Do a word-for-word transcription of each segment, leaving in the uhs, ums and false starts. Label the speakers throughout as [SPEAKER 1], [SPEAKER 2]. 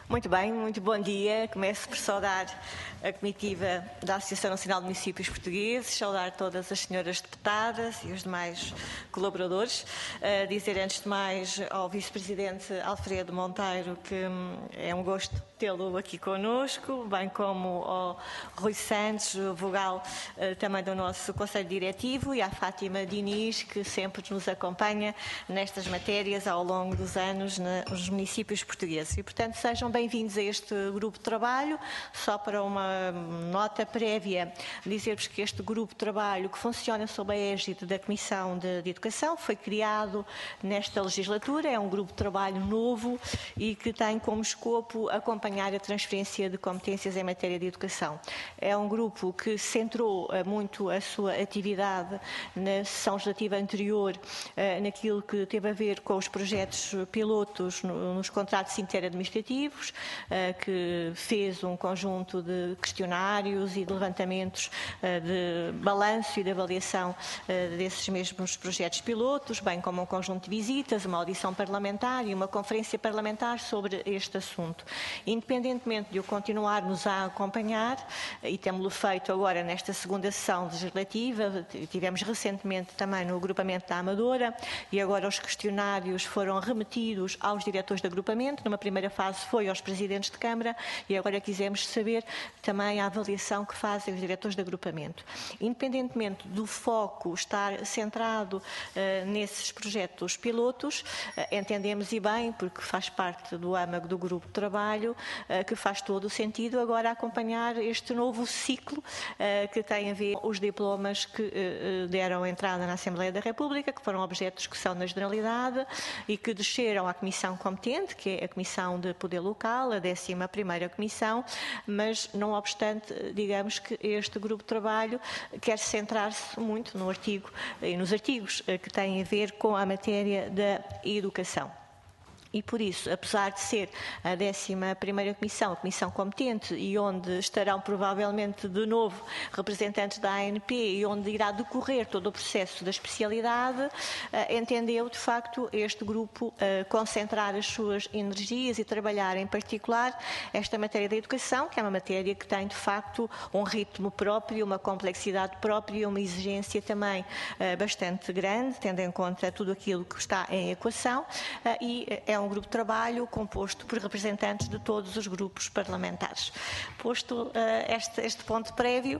[SPEAKER 1] Muito bem, muito bom dia. Começo por saudar a comitiva da Associação Nacional de Municípios Portugueses, saudar todas as senhoras deputadas e os demais colaboradores. Uh, dizer antes de mais ao Vice-Presidente Alfredo Monteiro que hum, é um gosto tê-lo aqui connosco, bem como ao Rui Santos, vogal uh, também do nosso Conselho Diretivo, e à Fátima Diniz, que sempre nos acompanha nestas matérias ao longo dos anos nos municípios portugueses. E, portanto, sejam bem-vindos a este grupo de trabalho. Só para uma nota prévia, dizer-vos que este grupo de trabalho, que funciona sob a égide da Comissão de, de Educação, foi criado nesta legislatura, é um grupo de trabalho novo e que tem como escopo acompanhar a transferência de competências em matéria de educação. É um grupo que centrou muito a sua atividade na sessão legislativa anterior, naquilo que teve a ver com os projetos pilotos nos contratos interadministrativos, que fez um conjunto de questionários e de levantamentos de balanço e de avaliação desses mesmos projetos pilotos, bem como um conjunto de visitas, uma audição parlamentar e uma conferência parlamentar sobre este assunto. Independentemente de o continuarmos a acompanhar, e temos-lo feito agora nesta segunda sessão legislativa, tivemos recentemente também no agrupamento da Amadora, e agora os questionários foram remetidos aos diretores de agrupamento. Numa primeira fase foi aos presidentes de Câmara e agora quisemos saber também a avaliação que fazem os diretores de agrupamento. Independentemente do foco estar centrado uh, nesses projetos pilotos, uh, entendemos e bem, porque faz parte do âmago do grupo de trabalho, uh, que faz todo o sentido agora acompanhar este novo ciclo uh, que tem a ver com os diplomas que uh, deram entrada na Assembleia da República, que foram objeto de discussão na Generalidade e que desceram à Comissão competente, que é a Comissão de Poder Local, a décima primeira Comissão, mas não obstante, digamos que este grupo de trabalho quer centrar-se muito no artigo e nos artigos que têm a ver com a matéria da educação. E por isso, apesar de ser a décima primeira Comissão, a Comissão competente, e onde estarão provavelmente de novo representantes da A N P e onde irá decorrer todo o processo da especialidade, entendeu de facto este grupo concentrar as suas energias e trabalhar em particular esta matéria da educação, que é uma matéria que tem de facto um ritmo próprio, uma complexidade própria, uma exigência também bastante grande, tendo em conta tudo aquilo que está em equação, e é um grupo de trabalho composto por representantes de todos os grupos parlamentares. Posto uh, este, este ponto prévio,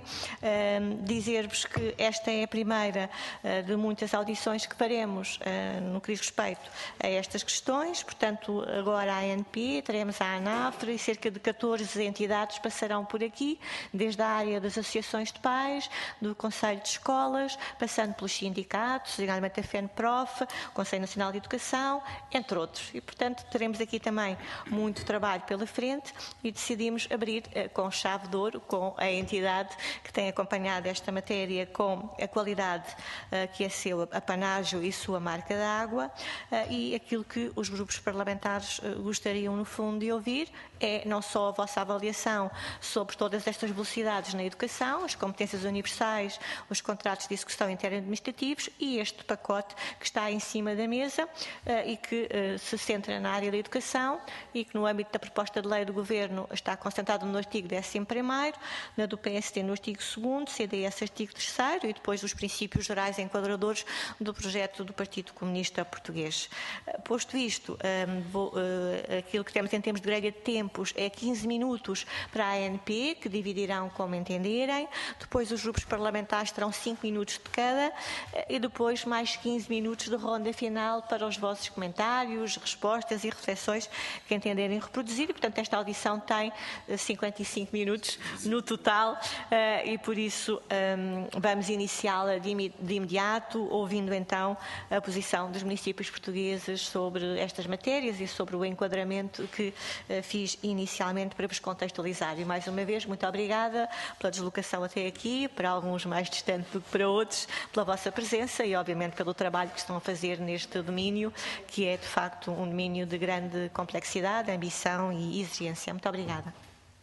[SPEAKER 1] uh, dizer-vos que esta é a primeira uh, de muitas audições que faremos uh, no que diz respeito a estas questões. Portanto, agora a A N P, teremos a ANAFRE e cerca de catorze entidades passarão por aqui, desde a área das associações de pais, do Conselho de Escolas, passando pelos sindicatos, nomeadamente a FENPROF, o Conselho Nacional de Educação, entre outros. E, portanto, teremos aqui também muito trabalho pela frente e decidimos abrir uh, com chave de ouro, com a entidade que tem acompanhado esta matéria com a qualidade uh, que é seu apanágio e sua marca d'água, uh, e aquilo que os grupos parlamentares uh, gostariam, no fundo, de ouvir é não só a vossa avaliação sobre todas estas velocidades na educação, as competências universais, os contratos de execução interadministrativos e este pacote que está em cima da mesa uh, e que uh, se centra na área da educação e que no âmbito da proposta de lei do Governo está concentrado no artigo décimo primeiro, na do P S D no artigo segundo, C D S artigo terceiro e depois os princípios gerais enquadradores do projeto do Partido Comunista Português. Posto isto, um, vou, uh, aquilo que temos em termos de grelha de tempos é quinze minutos para a A N P, que dividirão como entenderem, depois os grupos parlamentares terão cinco minutos de cada e depois mais quinze minutos de ronda final para os vossos comentários, respostas e reflexões que entenderem reproduzir, e portanto esta audição tem cinquenta e cinco minutos no total uh, e por isso um, vamos iniciá-la de, de imediato, ouvindo então a posição dos municípios portugueses sobre estas matérias e sobre o enquadramento que uh, fiz inicialmente para vos contextualizar. E mais uma vez, muito obrigada pela deslocação até aqui, para alguns mais distantes do que para outros, pela vossa presença e obviamente pelo trabalho que estão a fazer neste domínio, que é de facto um domínio de grande complexidade, ambição e exigência. Muito obrigada.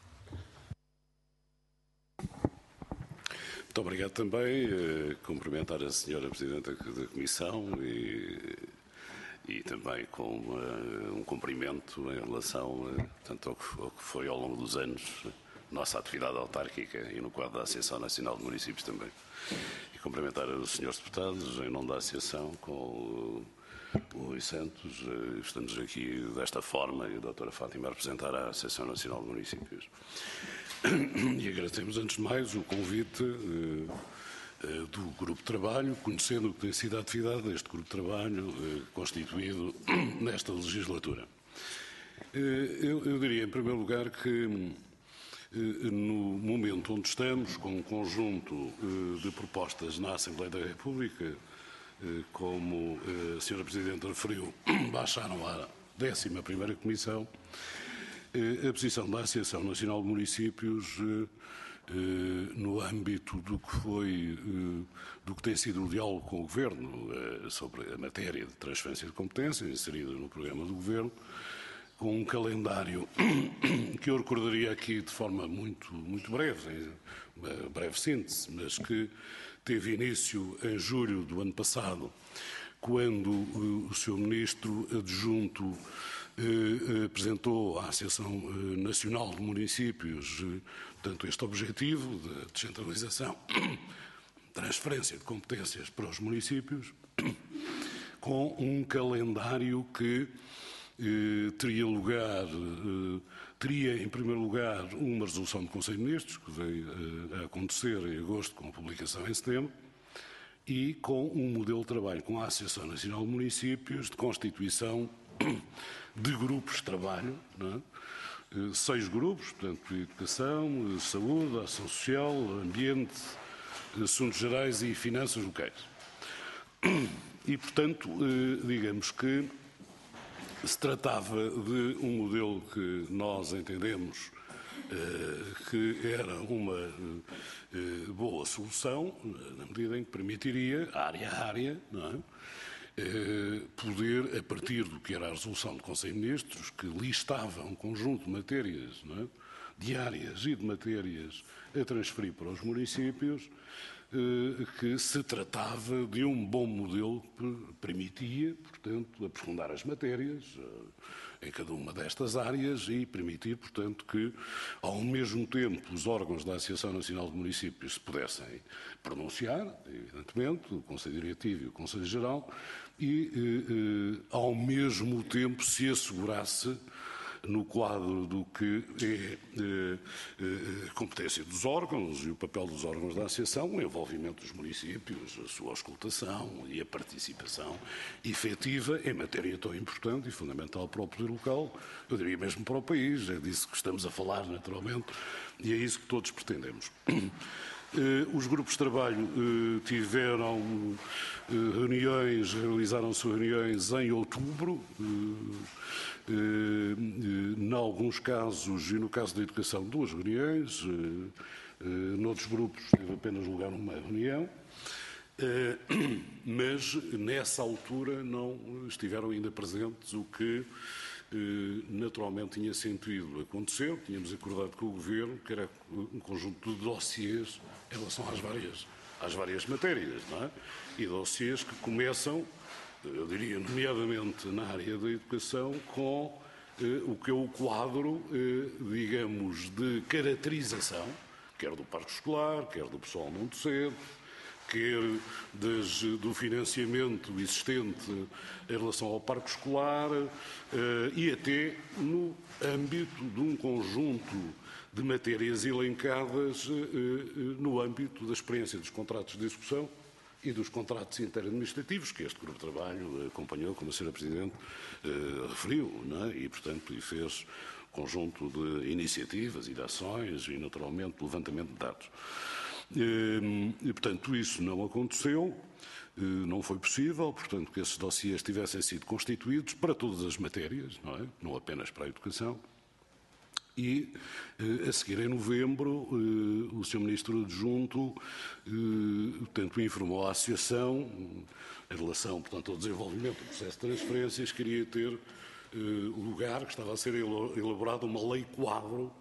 [SPEAKER 2] Muito obrigado também. Uh, cumprimentar a senhora Presidente da Comissão e, e também com uh, um cumprimento em relação uh, tanto ao que, ao que foi ao longo dos anos nossa atividade autárquica e no quadro da Associação Nacional de Municípios também. E cumprimentar os senhores deputados em nome da Associação com o, o Rui Santos. Uh, estamos aqui desta forma e a doutora Fátima a representar a Associação Nacional de Municípios. E agradecemos antes de mais o convite uh, do Grupo de Trabalho, conhecendo o que tem sido a atividade deste Grupo de Trabalho eh, constituído nesta legislatura. Eh, eu, eu diria, em primeiro lugar, que eh, no momento onde estamos, com um conjunto eh, de propostas na Assembleia da República, eh, como eh, a senhora Presidente referiu, baixaram à décima primeira Comissão, eh, a posição da Associação Nacional de Municípios eh, no âmbito do que foi, do que tem sido o diálogo com o Governo sobre a matéria de transferência de competências, inserida no programa do Governo, com um calendário que eu recordaria aqui de forma muito, muito breve, uma breve síntese, mas que teve início em julho do ano passado, quando o senhor Ministro Adjunto eh, apresentou à Associação Nacional de Municípios eh, portanto, este objetivo de descentralização, transferência de competências para os municípios, com um calendário que eh, teria lugar, eh, teria em primeiro lugar uma resolução do Conselho de Ministros, que veio eh, a acontecer em agosto com a publicação em setembro, e com um modelo de trabalho com a Associação Nacional de Municípios de constituição de grupos de trabalho, não é? Seis grupos, portanto, educação, saúde, ação social, ambiente, assuntos gerais e finanças locais. E, portanto, digamos que se tratava de um modelo que nós entendemos que era uma boa solução, na medida em que permitiria, área a área, não é? Poder, a partir do que era a resolução do Conselho de Ministros, que listava um conjunto de matérias, não é? Diárias e de matérias a transferir para os municípios, que se tratava de um bom modelo que permitia, portanto, aprofundar as matérias em cada uma destas áreas e permitir, portanto, que, ao mesmo tempo, os órgãos da Associação Nacional de Municípios se pudessem pronunciar, evidentemente, o Conselho Diretivo e o Conselho Geral, e, eh, ao mesmo tempo, se assegurasse, no quadro do que é eh, eh, competência dos órgãos e o papel dos órgãos da Associação, o envolvimento dos municípios, a sua auscultação e a participação efetiva em matéria tão importante e fundamental para o poder local, eu diria mesmo para o país, é disso que estamos a falar naturalmente e é isso que todos pretendemos. Os grupos de trabalho tiveram reuniões, realizaram-se reuniões em outubro, em alguns casos, e no caso da educação, duas reuniões, noutros grupos teve apenas lugar uma reunião, mas nessa altura não estiveram ainda presentes, o que naturalmente tinha sentido acontecer. Tínhamos acordado com o Governo que era um conjunto de dossiês em relação às várias, às várias matérias, não é? E dossiês que começam, eu diria, nomeadamente na área da educação, com eh, o que é o quadro, eh, digamos, de caracterização, quer do parque escolar, quer do pessoal não docente, quer das, do financiamento existente em relação ao parque escolar eh, e até no âmbito de um conjunto de matérias elencadas eh, no âmbito da experiência dos contratos de execução e dos contratos interadministrativos, que este grupo de trabalho acompanhou, como a senhora Presidente eh, referiu, não é? E, portanto, e fez conjunto de iniciativas e de ações e, naturalmente, de levantamento de dados. E, portanto, isso não aconteceu, não foi possível, portanto, que esses dossiês tivessem sido constituídos para todas as matérias, não é? Não apenas para a educação. E, a seguir, em novembro, o senhor Ministro Adjunto, portanto, informou a Associação, em relação, portanto, ao desenvolvimento do processo de transferências, queria ter lugar, que estava a ser elaborada uma lei-quadro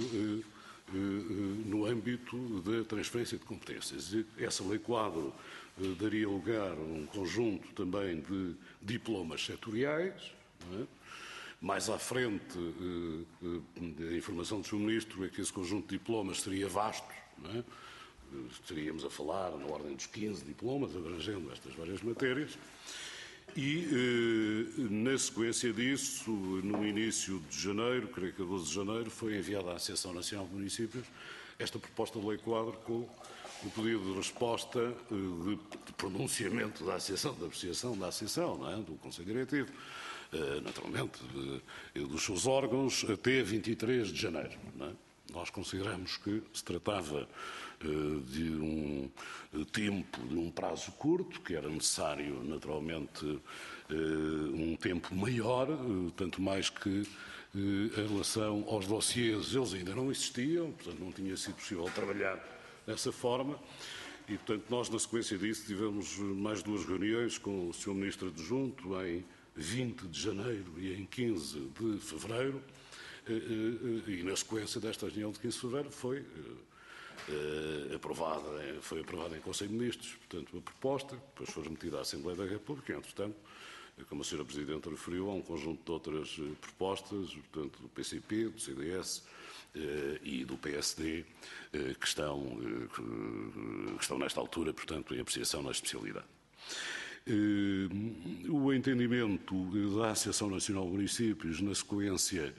[SPEAKER 2] no âmbito da transferência de competências. Essa lei-quadro
[SPEAKER 3] daria lugar a um conjunto também de diplomas setoriais, não é? Mais à frente, a informação do senhor Ministro é que esse conjunto de diplomas seria vasto, não é? Estaríamos a falar na ordem dos quinze diplomas, abrangendo estas várias matérias. E, na sequência disso, no início de janeiro, creio que a doze de janeiro, foi enviada à Associação Nacional de Municípios esta proposta de lei-quadro com o pedido de resposta de, de pronunciamento da Associação, da apreciação da Associação, não é? Do Conselho Diretivo, naturalmente, de, dos seus órgãos, até vinte e três de janeiro. Não é? Nós consideramos que se tratava de um tempo, de um prazo curto, que era necessário, naturalmente, um tempo maior, tanto mais que, em relação aos dossiês, eles ainda não existiam, portanto, não tinha sido possível trabalhar dessa forma. E, portanto, nós, na sequência disso, tivemos mais duas reuniões com o senhor Ministro Adjunto, em vinte de janeiro e em quinze de fevereiro, e, na sequência desta reunião de quinze de fevereiro, foi Uh, aprovada, foi aprovada em Conselho de Ministros, portanto, a proposta, depois foi remetida à Assembleia da República, e, entretanto, como a senhora Presidente referiu, há um conjunto de outras uh, propostas, portanto, do P C P, do C D S uh, e do P S D, uh, que, estão, uh, que estão nesta altura, portanto, em apreciação na especialidade. Uh, o entendimento da Associação Nacional de Municípios, na sequência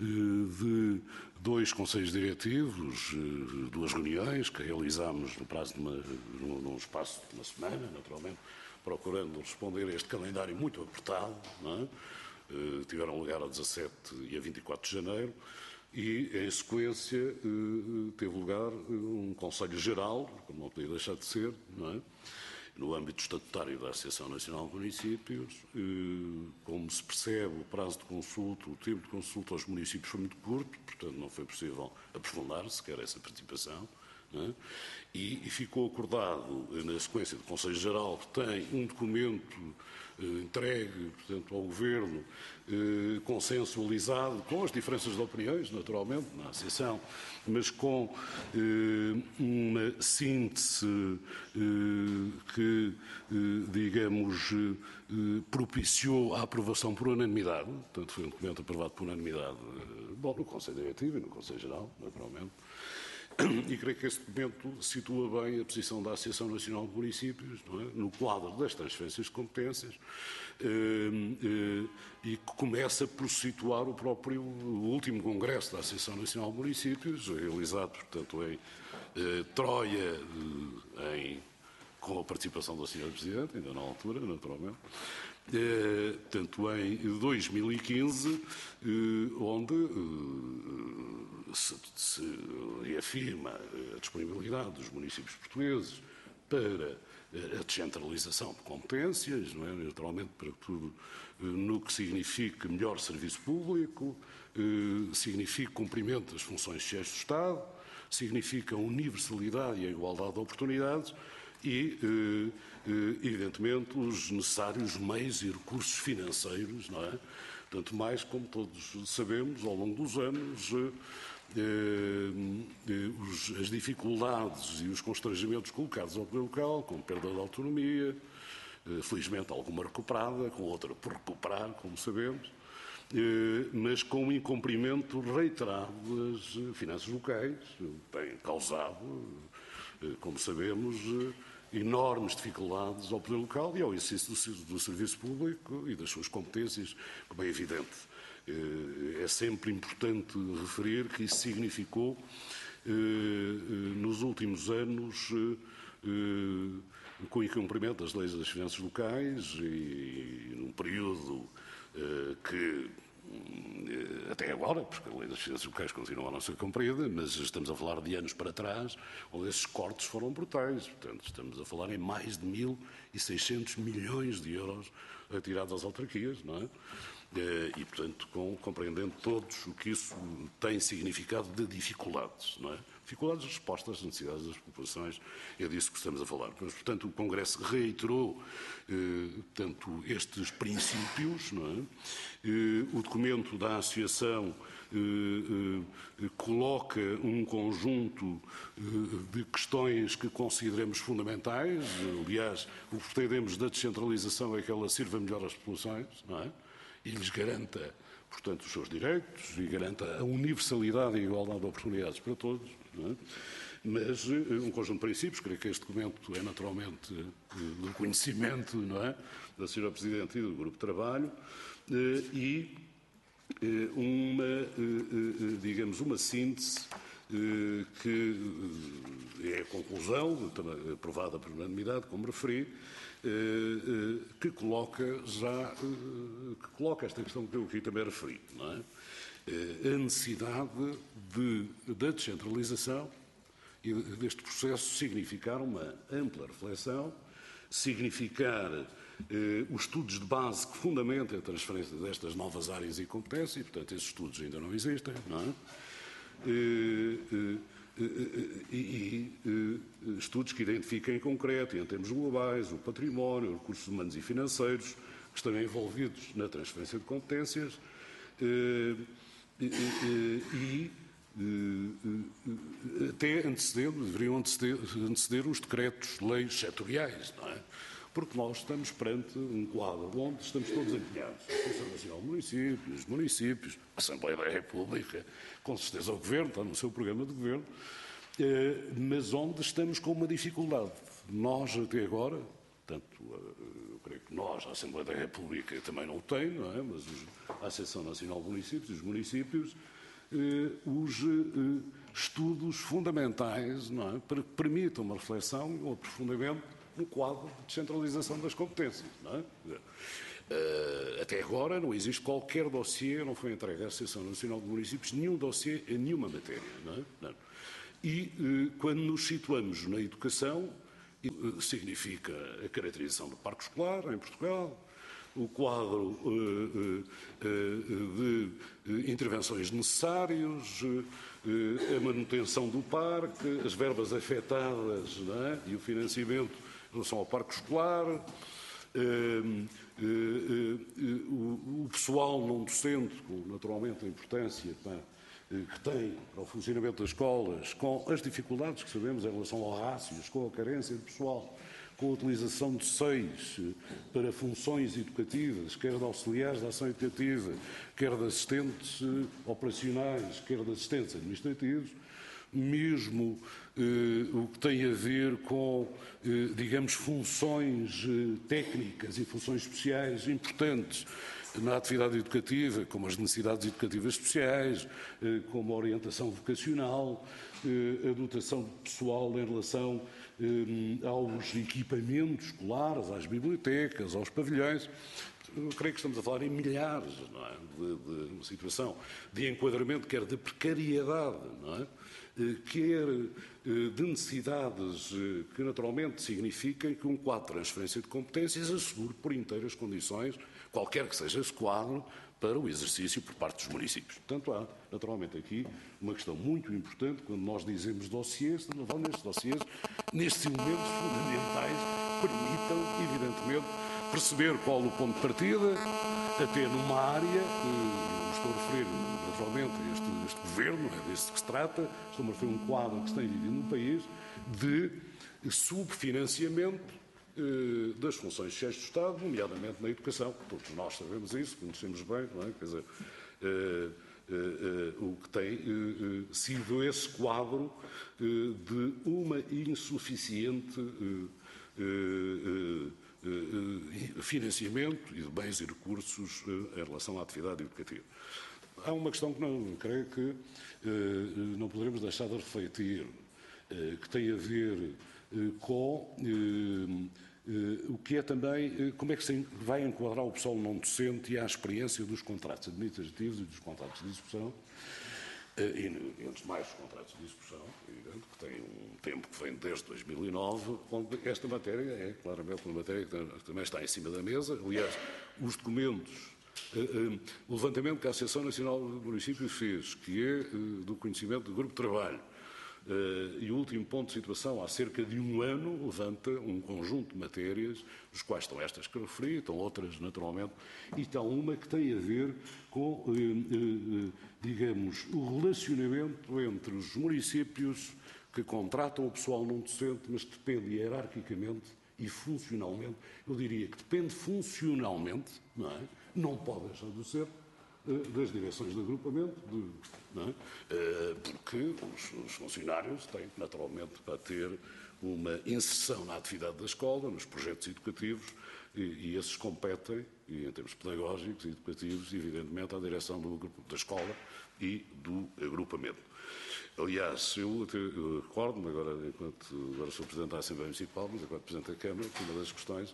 [SPEAKER 3] de dois conselhos diretivos, duas reuniões que realizámos no prazo de uma, num espaço de uma semana, naturalmente, procurando responder a este calendário muito apertado, não é? Tiveram lugar a dezassete e a vinte e quatro de janeiro, e, em sequência, teve lugar um Conselho Geral, como não podia deixar de ser, não é? No âmbito estatutário da Associação Nacional de Municípios. Como se percebe, o prazo de consulta, o tempo de consulta aos municípios foi muito curto, portanto não foi possível aprofundar sequer essa participação, não é? E, e ficou acordado, na sequência do Conselho Geral, que tem um documento eh, entregue, portanto, ao Governo, eh, consensualizado, com as diferenças de opiniões, naturalmente, na Associação, mas com eh, uma síntese eh, que, eh, digamos, eh, propiciou a aprovação por unanimidade, portanto, foi um documento aprovado por unanimidade, eh, bom, no Conselho Diretivo e no Conselho Geral, naturalmente. E creio que esse documento situa bem a posição da Associação Nacional de Municípios, não é? No quadro das transferências de competências, eh, eh, e que começa por situar o próprio o último congresso da Associação Nacional de Municípios, realizado, portanto, em eh, Troia, eh, em, com a participação da senhora Presidente, ainda na altura, naturalmente, eh, tanto em dois mil e quinze, eh, onde eh, Se, se reafirma a disponibilidade dos municípios portugueses para a descentralização de competências, não é? Naturalmente para tudo no que significa melhor serviço público, significa cumprimento das funções sociais do Estado, significa a universalidade e a igualdade de oportunidades e, evidentemente, os necessários meios e recursos financeiros, não é? Tanto mais, como todos sabemos, ao longo dos anos, Eh, eh, os, as dificuldades e os constrangimentos colocados ao poder local, com perda de autonomia, eh, felizmente alguma recuperada, com outra por recuperar, como sabemos, eh, mas com um incumprimento reiterado das finanças locais, bem causado, eh, como sabemos, eh, enormes dificuldades ao poder local e ao exercício do, do serviço público e das suas competências, como é evidente. É sempre importante referir que isso significou, nos últimos anos, com o incumprimento das leis das finanças locais e num período que, até agora, porque a lei das finanças locais continua a não ser cumprida, mas estamos a falar de anos para trás, onde esses cortes foram brutais. Portanto, estamos a falar em mais de mil e seiscentos milhões de euros retirados às autarquias, não é? e, portanto, com, compreendendo todos o que isso tem significado de dificuldades, não é? Dificuldades de resposta às necessidades das populações, é disso que estamos a falar. Mas, portanto, o Congresso reiterou eh, tanto estes princípios, não é? Eh, o documento da Associação eh, eh, coloca um conjunto eh, de questões que consideramos fundamentais. Aliás, o que pretendemos da descentralização é que ela sirva melhor às populações, não é? E lhes garanta, portanto, os seus direitos e garanta a universalidade e a igualdade de oportunidades para todos, não é? Mas um conjunto de princípios, creio que este documento é naturalmente do conhecimento, não é, da senhora Presidente e do Grupo de Trabalho, e uma, digamos, uma síntese que é a conclusão, aprovada por unanimidade, como referi, que coloca já, que coloca esta questão que eu aqui também referi, não é? A necessidade de, da descentralização e deste processo significar uma ampla reflexão, significar eh, os estudos de base que fundamentam a transferência destas novas áreas e competências, e, portanto, esses estudos ainda não existem, não é? Eh, eh, E, e, e estudos que identifiquem em concreto, em termos globais, o património, os recursos humanos e financeiros que estão envolvidos na transferência de competências e, e, e até anteceder, deveriam anteceder, anteceder os decretos-leis setoriais, não é? Porque nós estamos perante um quadro onde estamos todos empenhados. A Associação Nacional de Municípios, os municípios, a Assembleia da República, com certeza o Governo, está no seu programa de Governo, mas onde estamos com uma dificuldade. Nós, até agora, tanto, eu creio que nós, a Assembleia da República, também não o tem, não é? Mas a Associação Nacional de Municípios, os municípios, os estudos fundamentais, não é? Para que permitam uma reflexão e um aprofundamento no quadro de descentralização das competências, não é? Uh, até agora não existe qualquer dossiê, não foi entregue à Associação Nacional de Municípios, nenhum dossiê em nenhuma matéria, não é? Não. E uh, quando nos situamos na educação, uh, significa a caracterização do parque escolar em Portugal, o quadro uh, uh, uh, de intervenções necessárias, uh, a manutenção do parque, as verbas afetadas, não é? E o financiamento em relação ao parque escolar, uh, uh, uh, uh, o, o pessoal não docente, com naturalmente a importância pá, uh, que tem para o funcionamento das escolas, com as dificuldades que sabemos em relação ao rácios, com a carência de pessoal, com a utilização de seis uh, para funções educativas, quer de auxiliares da ação educativa, quer de assistentes uh, operacionais, quer de assistentes administrativos, mesmo eh, o que tem a ver com, eh, digamos, funções eh, técnicas e funções especiais importantes na atividade educativa, como as necessidades educativas especiais, eh, como a orientação vocacional, eh, a dotação de pessoal em relação eh, aos equipamentos escolares, às bibliotecas, aos pavilhões. Eu creio que estamos a falar em milhares, não é? de, de uma situação de enquadramento, quer de precariedade, não é? Quer de necessidades que naturalmente signifiquem que um quadro de transferência de competências assegure por inteiras condições, qualquer que seja esse quadro, para o exercício por parte dos municípios. Portanto, há naturalmente aqui uma questão muito importante quando nós dizemos dossiês, estamos a falar nestes dossiês, nestes elementos fundamentais que permitam, evidentemente, perceber qual o ponto de partida, até numa área, eh, estou a referir naturalmente a este, este governo, é deste que se trata, estou a referir a um quadro que se tem vivido no país, de subfinanciamento eh, das funções sociais do Estado, nomeadamente na educação. Todos nós sabemos isso, conhecemos bem, não é? Quer dizer, eh, eh, eh, o que tem eh, sido esse quadro eh, de uma insuficiente eh, eh, financiamento e de bens e recursos em relação à atividade educativa. Há uma questão que não creio que não poderemos deixar de refletir, que tem a ver com o que é também, como é que se vai enquadrar o pessoal não docente e a experiência dos contratos administrativos e dos contratos de execução, e, antes de mais, os contratos de execução, que tem um tempo que vem desde dois mil e nove, onde esta matéria é claramente uma matéria que também está em cima da mesa. Aliás, os documentos O levantamento que a Associação Nacional de Municípios fez, que é do conhecimento do Grupo de Trabalho, e o último ponto de situação, há cerca de um ano, levanta um conjunto de matérias, dos quais estão estas que eu referi, estão outras naturalmente, e está uma que tem a ver com, digamos, o relacionamento entre os municípios que contratam o pessoal não docente, mas que depende hierarquicamente e funcionalmente, eu diria que depende funcionalmente, não é? Não pode deixar de ser, das direções de agrupamento, de, não é? Porque os, os funcionários têm, naturalmente, para ter uma inserção na atividade da escola, nos projetos educativos, e, e esses competem, e em termos pedagógicos e educativos, evidentemente, à direção do grupo da escola e do agrupamento. Aliás, eu, eu recordo-me, agora, enquanto agora sou Presidente da Assembleia Municipal, mas enquanto Presidente da Câmara, que uma das questões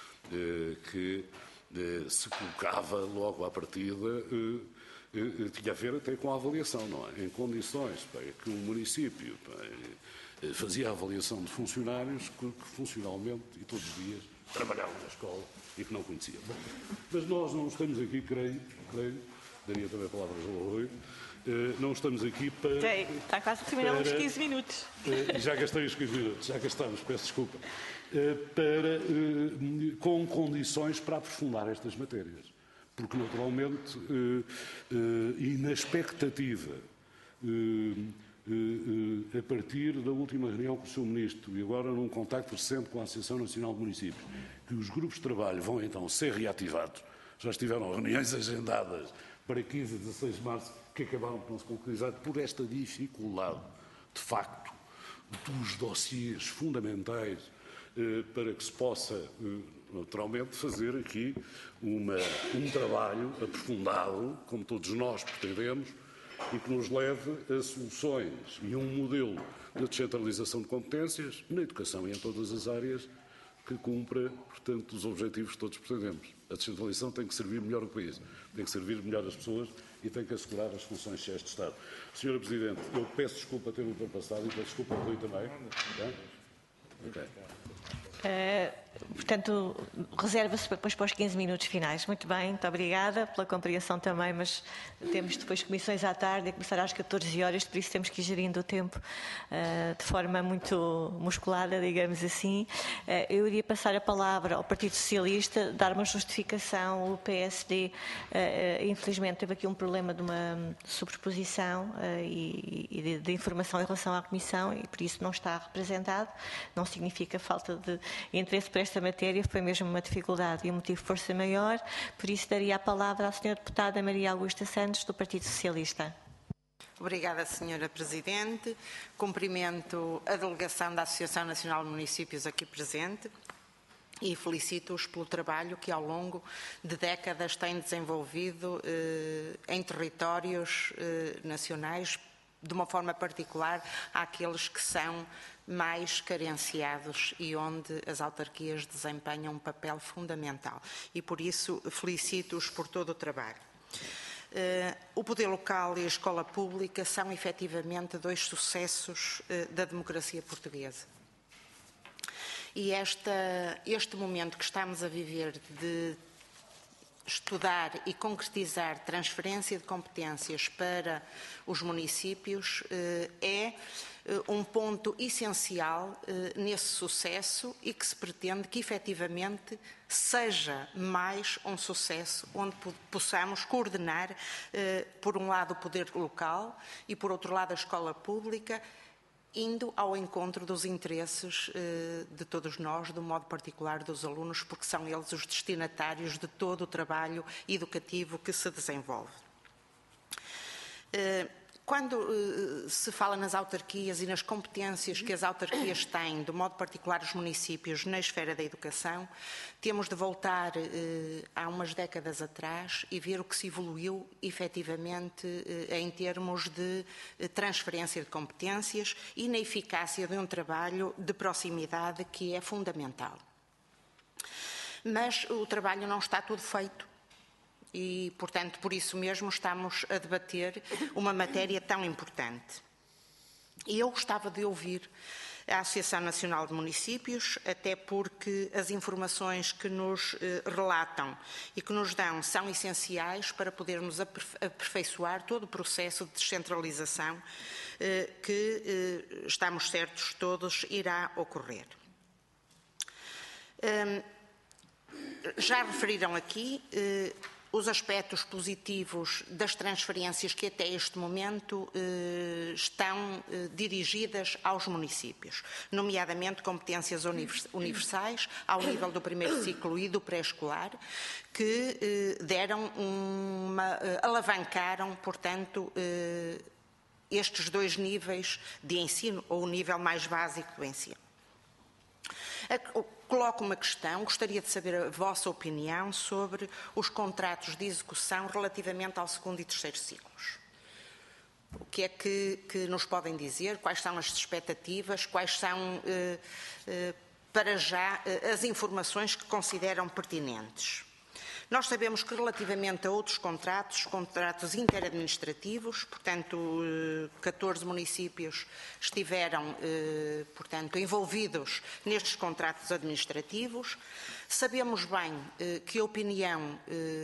[SPEAKER 3] eh, que eh, se colocava logo à partida eh, eh, tinha a ver até com a avaliação, não é? Em condições para que um município para, eh, fazia a avaliação de funcionários que, que funcionalmente e todos os dias trabalhavam na escola e que não conheciam. Bom, mas nós não estamos aqui, creio, creio, daria também palavras ao Rui, Uh, não estamos aqui para...
[SPEAKER 1] Tem, está quase a terminar os quinze minutos.
[SPEAKER 3] Uh, já gastei os quinze minutos, já gastamos, peço desculpa. Uh, para, uh, com condições para aprofundar estas matérias. Porque, naturalmente, uh, uh, e na expectativa, uh, uh, uh, a partir da última reunião com o seu Ministro e agora num contacto recente com a Associação Nacional de Municípios, que os grupos de trabalho vão então ser reativados. Já estiveram reuniões agendadas para quinze e dezasseis de março, que acabaram por não se concretizar por esta dificuldade, de facto, dos dossiês fundamentais eh, para que se possa, eh, naturalmente, fazer aqui uma, um trabalho aprofundado, como todos nós pretendemos, e que nos leve a soluções e um modelo de descentralização de competências na educação e em todas as áreas que cumpra, portanto, os objetivos que todos pretendemos. A descentralização tem que servir melhor o país, tem que servir melhor as pessoas e tem que assegurar as funções sociais de Estado. Senhora Presidente, eu peço desculpa ter me passado e peço desculpa ao Rui também. Tá? Okay.
[SPEAKER 1] Uh, portanto, reserva-se depois para os quinze minutos finais. Muito bem, muito obrigada pela compreensão também, mas temos depois comissões à tarde, a começar às catorze horas, por isso temos que ir gerindo o tempo uh, de forma muito musculada, digamos assim. Uh, eu iria passar a palavra ao Partido Socialista, dar uma justificação. O P S D, uh, infelizmente, teve aqui um problema de uma sobreposição uh, e, e de, de informação em relação à Comissão e por isso não está representado. Não significa falta de interesse por esta matéria, foi mesmo uma dificuldade e um motivo de força maior, por isso daria a palavra à senhora Deputada Maria Augusta Santos, do Partido Socialista.
[SPEAKER 4] Obrigada, senhora Presidente. Cumprimento a delegação da Associação Nacional de Municípios aqui presente e felicito-os pelo trabalho que ao longo de décadas têm desenvolvido eh, em territórios eh, nacionais, de uma forma particular àqueles que são mais carenciados e onde as autarquias desempenham um papel fundamental. E por isso felicito-os por todo o trabalho. Uh, o poder local e a escola pública são efetivamente dois sucessos uh, da democracia portuguesa. E esta, este momento que estamos a viver de estudar e concretizar transferência de competências para os municípios uh, é um ponto essencial eh, nesse sucesso e que se pretende que efetivamente seja mais um sucesso onde possamos coordenar, eh, por um lado, o poder local e, por outro lado, a escola pública, indo ao encontro dos interesses eh, de todos nós, do modo particular dos alunos, porque são eles os destinatários de todo o trabalho educativo que se desenvolve. Eh, Quando uh, se fala nas autarquias e nas competências que as autarquias têm, de modo particular os municípios, na esfera da educação, temos de voltar uh, há umas décadas atrás e ver o que se evoluiu efetivamente uh, em termos de uh, transferência de competências e na eficácia de um trabalho de proximidade que é fundamental. Mas o trabalho não está tudo feito. E, portanto, por isso mesmo estamos a debater uma matéria tão importante. E eu gostava de ouvir a Associação Nacional de Municípios, até porque as informações que nos eh, relatam e que nos dão são essenciais para podermos aperfeiçoar todo o processo de descentralização eh, que eh, estamos certos todos irá ocorrer. Um, já referiram aqui eh, os aspectos positivos das transferências que até este momento eh, estão eh, dirigidas aos municípios, nomeadamente competências univers universais ao nível do primeiro ciclo e do pré-escolar, que eh, deram uma, eh, alavancaram, portanto, eh, estes dois níveis de ensino, ou o nível mais básico do ensino. Coloco uma questão, gostaria de saber a vossa opinião sobre os contratos de execução relativamente ao segundo e terceiro ciclos. O que é que, que nos podem dizer? Quais são as expectativas? Quais são, eh, eh, para já, eh, as informações que consideram pertinentes? Nós sabemos que relativamente a outros contratos, contratos interadministrativos, portanto, catorze municípios estiveram, portanto, envolvidos nestes contratos administrativos. Sabemos bem que a opinião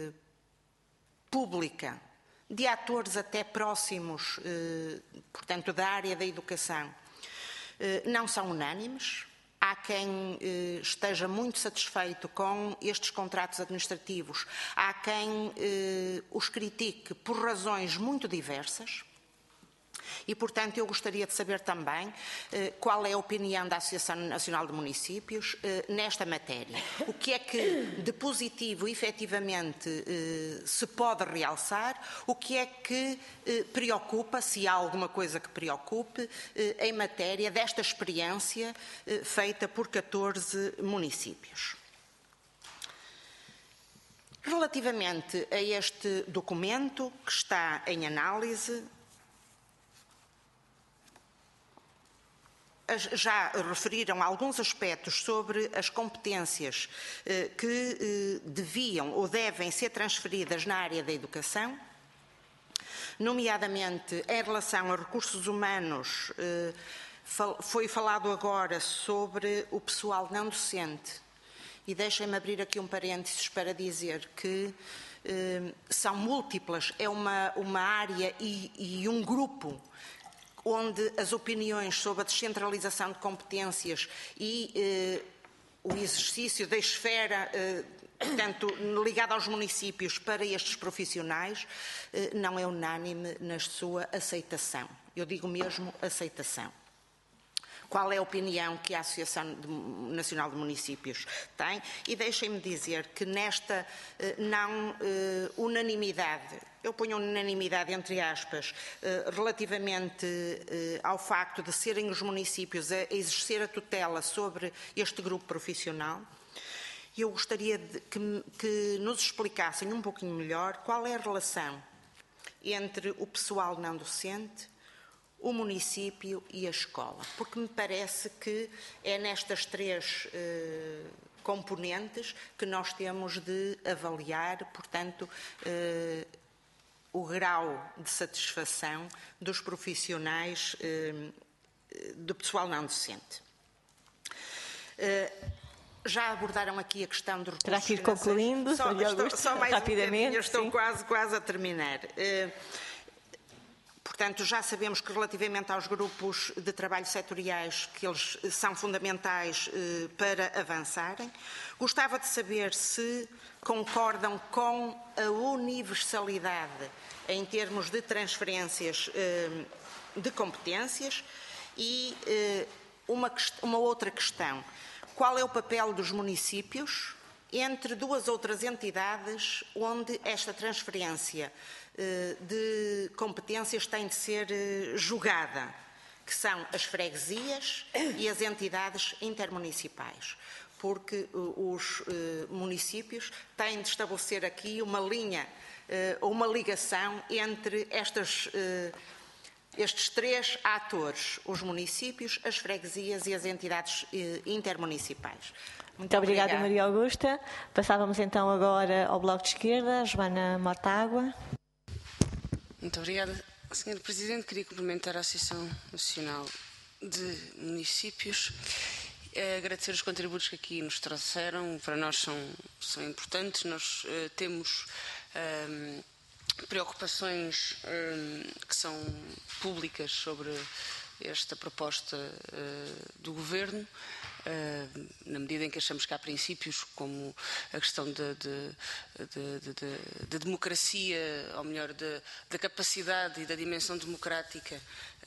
[SPEAKER 4] pública de atores até próximos, portanto, da área da educação, não são unânimes. Há quem eh, esteja muito satisfeito com estes contratos administrativos, há quem eh, os critique por razões muito diversas. E, portanto, eu gostaria de saber também eh, qual é a opinião da Associação Nacional de Municípios eh, nesta matéria. O que é que de positivo, efetivamente, eh, se pode realçar, o que é que eh, preocupa, se há alguma coisa que preocupe, eh, em matéria desta experiência eh, feita por catorze municípios. Relativamente a este documento que está em análise, já referiram alguns aspectos sobre as competências eh, que eh, deviam ou devem ser transferidas na área da educação, nomeadamente em relação a recursos humanos. Eh, fal- foi falado agora sobre o pessoal não docente, e deixem-me abrir aqui um parênteses para dizer que eh, são múltiplas, é uma, uma área e, e um grupo onde as opiniões sobre a descentralização de competências e eh, o exercício da esfera, eh, portanto, ligada aos municípios para estes profissionais, eh, não é unânime na sua aceitação. Eu digo mesmo aceitação. Qual é a opinião que a Associação Nacional de Municípios tem? E deixem-me dizer que nesta eh, não eh, unanimidade, eu ponho unanimidade entre aspas, eh, relativamente eh, ao facto de serem os municípios a exercer a tutela sobre este grupo profissional, eu gostaria de que, que nos explicassem um pouquinho melhor qual é a relação entre o pessoal não docente, o município e a escola, porque me parece que é nestas três eh, componentes que nós temos de avaliar, portanto, eh, o grau de satisfação dos profissionais eh, do pessoal não docente. Eh, Já abordaram aqui a questão dos recursos
[SPEAKER 1] Terá que ir
[SPEAKER 4] financeiros.
[SPEAKER 1] concluindo,
[SPEAKER 4] Só, estou, só mais
[SPEAKER 1] rapidamente.
[SPEAKER 4] Um eu estou
[SPEAKER 1] sim.
[SPEAKER 4] quase, quase a terminar. Eh, Portanto, já sabemos que relativamente aos grupos de trabalho setoriais, que eles são fundamentais eh, para avançarem. Gostava de saber se concordam com a universalidade em termos de transferências eh, de competências e eh, uma, uma outra questão. Qual é o papel dos municípios entre duas outras entidades onde esta transferência de competências tem de ser julgada, que são as freguesias e as entidades intermunicipais, porque os municípios têm de estabelecer aqui uma linha ou uma ligação entre estas, estes três atores, os municípios, as freguesias e as entidades intermunicipais.
[SPEAKER 1] Muito obrigada, Maria Augusta. Passávamos então agora ao Bloco de Esquerda, Joana Mortágua.
[SPEAKER 5] Muito obrigada. senhora Presidente, queria cumprimentar a Associação Nacional de Municípios. É agradecer os contributos que aqui nos trouxeram, para nós são, são importantes. Nós uh, temos um, preocupações um, que são públicas sobre esta proposta uh, do Governo, uh, na medida em que achamos que há princípios como a questão de, de, de, de, de, de democracia, ou melhor, da capacidade e da dimensão democrática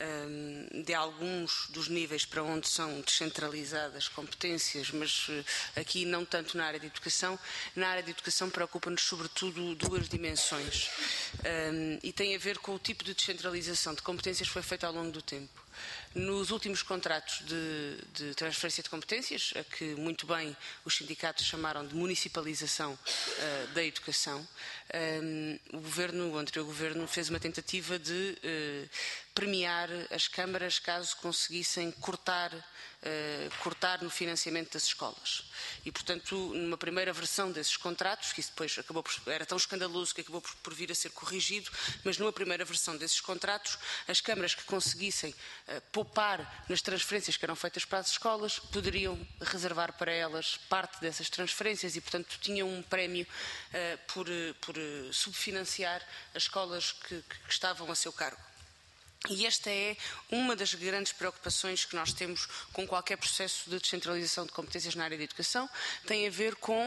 [SPEAKER 5] um, de alguns dos níveis para onde são descentralizadas competências, mas uh, aqui não tanto na área de educação. Na área de educação preocupa-nos sobretudo duas dimensões, um, e tem a ver com o tipo de descentralização de competências que foi feita ao longo do tempo. Nos últimos contratos de, de transferência de competências, a que muito bem os sindicatos chamaram de municipalização uh, da educação, um, o governo, o anterior governo fez uma tentativa de uh, premiar as câmaras caso conseguissem cortar Uh, cortar no financiamento das escolas. E, portanto, numa primeira versão desses contratos, que isso depois acabou por, era tão escandaloso que acabou por, por vir a ser corrigido, mas numa primeira versão desses contratos, as câmaras que conseguissem uh, poupar nas transferências que eram feitas para as escolas, poderiam reservar para elas parte dessas transferências e, portanto, tinham um prémio uh, por, por uh, subfinanciar as escolas que, que estavam a seu cargo. E esta é uma das grandes preocupações que nós temos com qualquer processo de descentralização de competências na área da educação, tem a ver com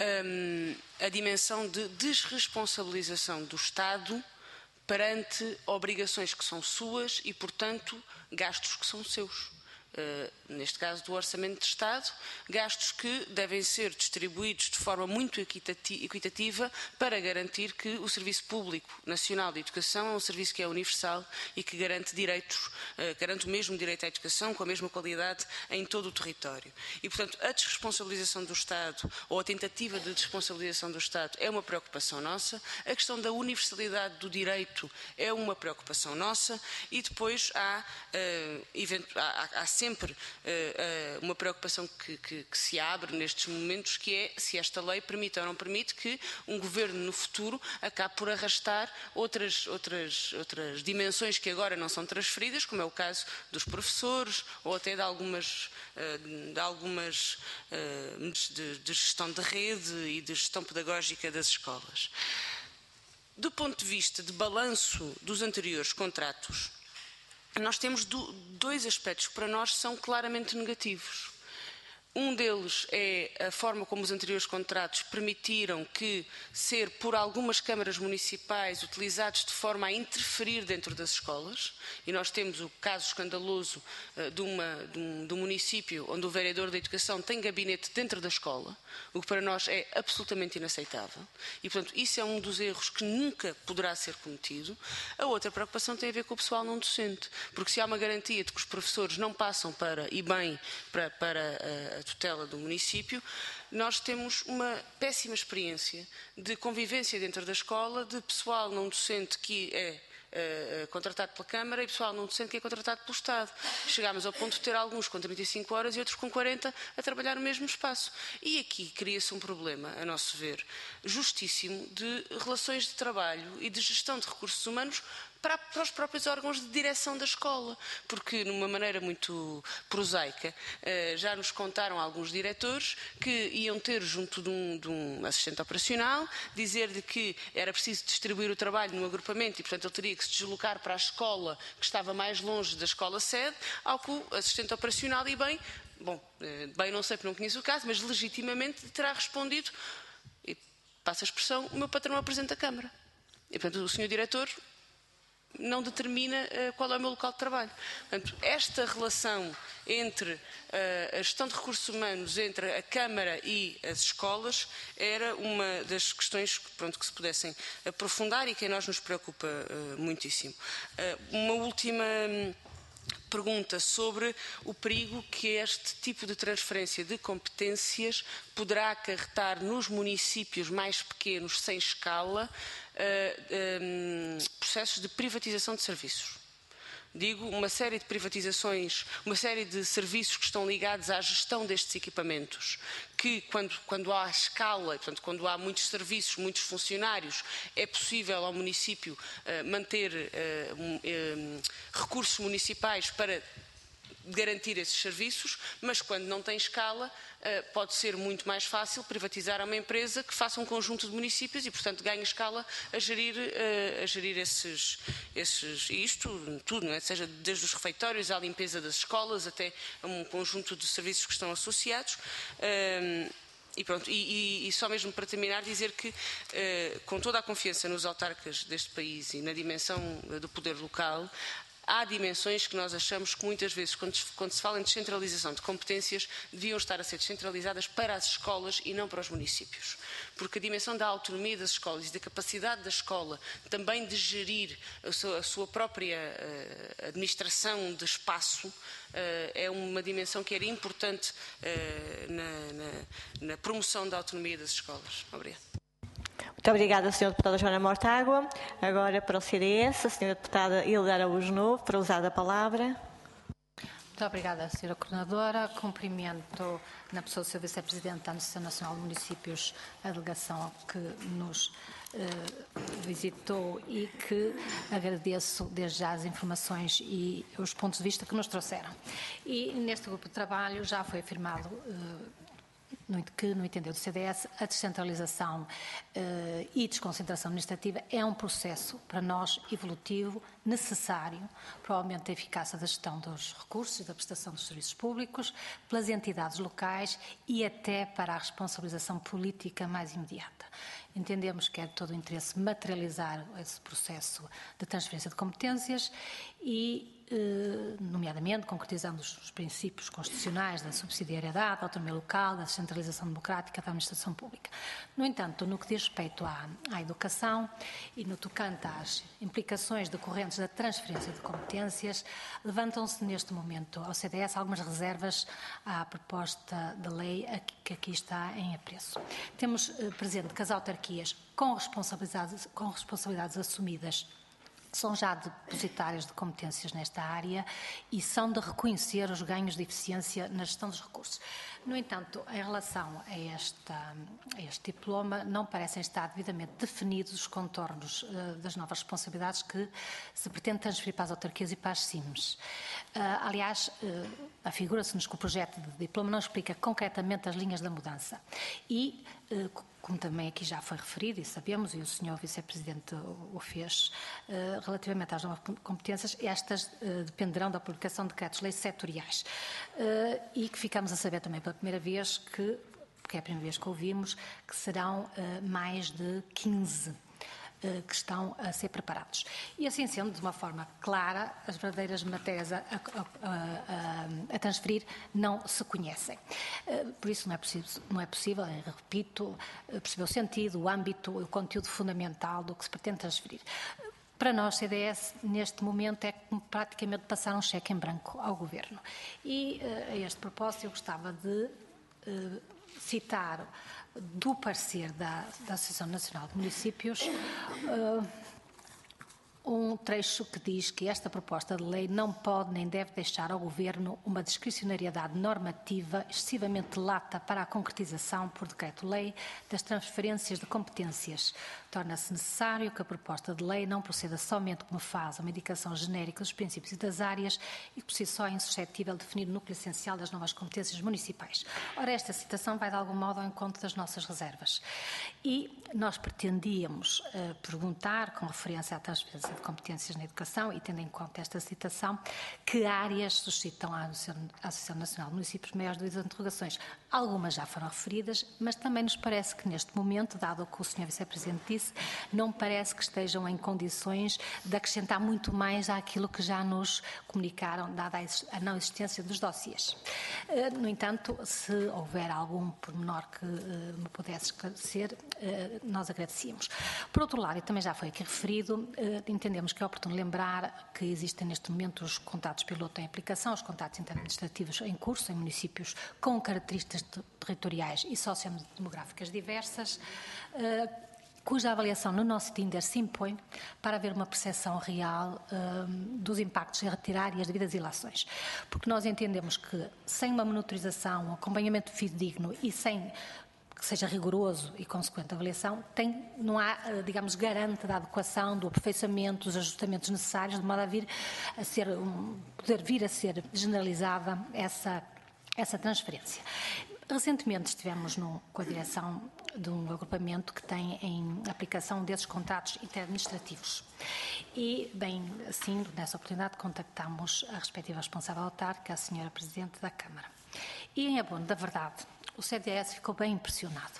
[SPEAKER 5] hum, a dimensão de desresponsabilização do Estado perante obrigações que são suas e, portanto, gastos que são seus. Uh, neste caso do Orçamento de Estado, gastos que devem ser distribuídos de forma muito equitativa para garantir que o Serviço Público Nacional de Educação é um serviço que é universal e que garante direitos, uh, garante o mesmo direito à educação com a mesma qualidade em todo o território. E, portanto, a desresponsabilização do Estado ou a tentativa de desresponsabilização do Estado é uma preocupação nossa, a questão da universalidade do direito é uma preocupação nossa e depois há, uh, evento, há, há sempre uh, uh, uma preocupação que, que, que se abre nestes momentos, que é se esta lei permite ou não permite que um governo no futuro acabe por arrastar outras, outras, outras dimensões que agora não são transferidas, como é o caso dos professores ou até de algumas, uh, de, algumas uh, de, de gestão de rede e de gestão pedagógica das escolas. Do ponto de vista de balanço dos anteriores contratos, nós temos dois aspectos que para nós são claramente negativos. Um deles é a forma como os anteriores contratos permitiram que ser por algumas câmaras municipais utilizados de forma a interferir dentro das escolas, e nós temos o caso escandaloso uh, de, uma, de, um, de um município onde o vereador da educação tem gabinete dentro da escola, o que para nós é absolutamente inaceitável, e portanto isso é um dos erros que nunca poderá ser cometido. A outra preocupação tem a ver com o pessoal não docente, porque se há uma garantia de que os professores não passam para, e bem, para, para uh, tutela do município, nós temos uma péssima experiência de convivência dentro da escola de pessoal não docente que é uh, contratado pela Câmara e pessoal não docente que é contratado pelo Estado. Chegámos ao ponto de ter alguns com trinta e cinco horas e outros com quarenta a trabalhar no mesmo espaço. E aqui cria-se um problema, a nosso ver, justíssimo de relações de trabalho e de gestão de recursos humanos para, para os próprios órgãos de direção da escola, porque, numa maneira muito prosaica, já nos contaram alguns diretores que iam ter junto de um, de um assistente operacional, dizer-lhe que era preciso distribuir o trabalho no agrupamento e, portanto, ele teria que se deslocar para a escola que estava mais longe da escola sede, ao que o assistente operacional, e bem, bom, bem não sei porque não conheço o caso, mas legitimamente terá respondido, e passa a expressão, o meu patrão é o Presidente da Câmara. E, portanto, o senhor diretor não determina uh, qual é o meu local de trabalho. Portanto, esta relação entre uh, a gestão de recursos humanos, entre a Câmara e as escolas, era uma das questões que, pronto, que se pudessem aprofundar e que a nós nos preocupa uh, muitíssimo. Uh, uma última um, pergunta sobre o perigo que este tipo de transferência de competências poderá acarretar nos municípios mais pequenos, sem escala, uh, um, processos de privatização de serviços. Digo, uma série de privatizações, uma série de serviços que estão ligados à gestão destes equipamentos, que quando, quando há escala, portanto, quando há muitos serviços, muitos funcionários, é possível ao município uh, manter uh, um, um, recursos municipais para garantir esses serviços, mas quando não tem escala, pode ser muito mais fácil privatizar a uma empresa que faça um conjunto de municípios e, portanto, ganhe escala a gerir, a gerir esses, esses, isto, tudo, não é? Seja desde os refeitórios à limpeza das escolas até um conjunto de serviços que estão associados. E, pronto, e, e, e só mesmo para terminar dizer que, eh, com toda a confiança nos autarcas deste país e na dimensão do poder local, há dimensões que nós achamos que muitas vezes, quando, quando se fala em descentralização de competências, deviam estar a ser descentralizadas para as escolas e não para os municípios. Porque a dimensão da autonomia das escolas e da capacidade da escola também de gerir a sua, a sua própria uh, administração de espaço uh, é uma dimensão que era importante uh, na, na, na promoção da autonomia das escolas. Obrigada.
[SPEAKER 1] Muito obrigada, senhora Deputada Joana Mortágua. Agora, para o C D S, a senhora Deputada Hilda Araújo Novo, para usar a palavra.
[SPEAKER 6] Muito obrigada, senhora Coordenadora. Cumprimento, na pessoa do seu Vice-Presidente da Associação Nacional de Municípios, a delegação que nos eh, visitou e que agradeço desde já as informações e os pontos de vista que nos trouxeram. E neste grupo de trabalho já foi afirmado eh, que, no entender do C D S, a descentralização eh, e desconcentração administrativa é um processo, para nós, evolutivo, necessário para o aumento da eficácia da gestão dos recursos e da prestação dos serviços públicos, pelas entidades locais e até para a responsabilização política mais imediata. Entendemos que é de todo o interesse materializar esse processo de transferência de competências e, nomeadamente, concretizando os princípios constitucionais da subsidiariedade, da autonomia local, da descentralização democrática da administração pública. No entanto, no que diz respeito à, à educação e no tocante às implicações decorrentes da transferência de competências, levantam-se neste momento ao C D S algumas reservas à proposta de lei que aqui está em apreço. Temos presente que as autarquias com responsabilidades, com responsabilidades assumidas são já depositárias de competências nesta área e são de reconhecer os ganhos de eficiência na gestão dos recursos. No entanto, em relação a, esta, a este diploma, não parecem estar devidamente definidos os contornos uh, das novas responsabilidades que se pretende transferir para as autarquias e para as C I Ms. Uh, aliás, uh, afigura-se-nos que o projeto de diploma não explica concretamente as linhas da mudança e, uh, como também aqui já foi referido e sabemos, e o senhor Vice-Presidente o fez, uh, relativamente às novas competências, estas uh, dependerão da publicação de decretos-lei setoriais uh, e que ficamos a saber também pela primeira vez que, porque é a primeira vez que ouvimos, que serão uh, mais de quinze uh, que estão a ser preparados. E assim sendo, de uma forma clara, as verdadeiras matérias a, a, a, a transferir não se conhecem. Uh, por isso não é possível, não é possível, repito, perceber o sentido, o âmbito, o conteúdo fundamental do que se pretende transferir. Para nós, C D S, neste momento, é praticamente passar um cheque em branco ao Governo. E, a este propósito, eu gostava de uh, citar do parecer da, da Associação Nacional de Municípios uh, um trecho que diz que esta proposta de lei não pode nem deve deixar ao Governo uma discricionariedade normativa excessivamente lata para a concretização por decreto-lei das transferências de competências. Torna-se necessário que a proposta de lei não proceda somente como faz uma indicação genérica dos princípios e das áreas e que por si só é insuscetível de definir o núcleo essencial das novas competências municipais. Ora, esta citação vai de algum modo ao encontro das nossas reservas. E nós pretendíamos uh, perguntar, com referência à transferência de competências na educação e tendo em conta esta citação, que áreas suscitam à Associação Nacional de Municípios maiores dúvidas e interrogações. Algumas já foram referidas, mas também nos parece que neste momento, dado o que o senhor Vice-Presidente disse, não parece que estejam em condições de acrescentar muito mais àquilo que já nos comunicaram, dada a não existência dos dossiês. No entanto, se houver algum pormenor que me pudesse esclarecer, nós agradecíamos. Por outro lado, e também já foi aqui referido, entendemos que é oportuno lembrar que existem neste momento os contratos piloto em aplicação, os contratos interadministrativos em curso em municípios com características territoriais e sociodemográficas diversas, cuja avaliação no nosso Tinder se impõe para haver uma percepção real um, dos impactos em retirar e as devidas ilações. Porque nós entendemos que sem uma monitorização, um acompanhamento fidedigno e sem que seja rigoroso e consequente avaliação, tem, não há, digamos, garante da adequação, do aperfeiçoamento, dos ajustamentos necessários, de modo a vir a ser, um, poder vir a ser generalizada essa, essa transferência. Recentemente estivemos no, com a direção de um agrupamento que tem em aplicação desses contratos interadministrativos. E, bem assim, nessa oportunidade, contactámos a respectiva responsável autárquica, a senhora Presidente da Câmara. E, em abono da verdade, o C D S ficou bem impressionado.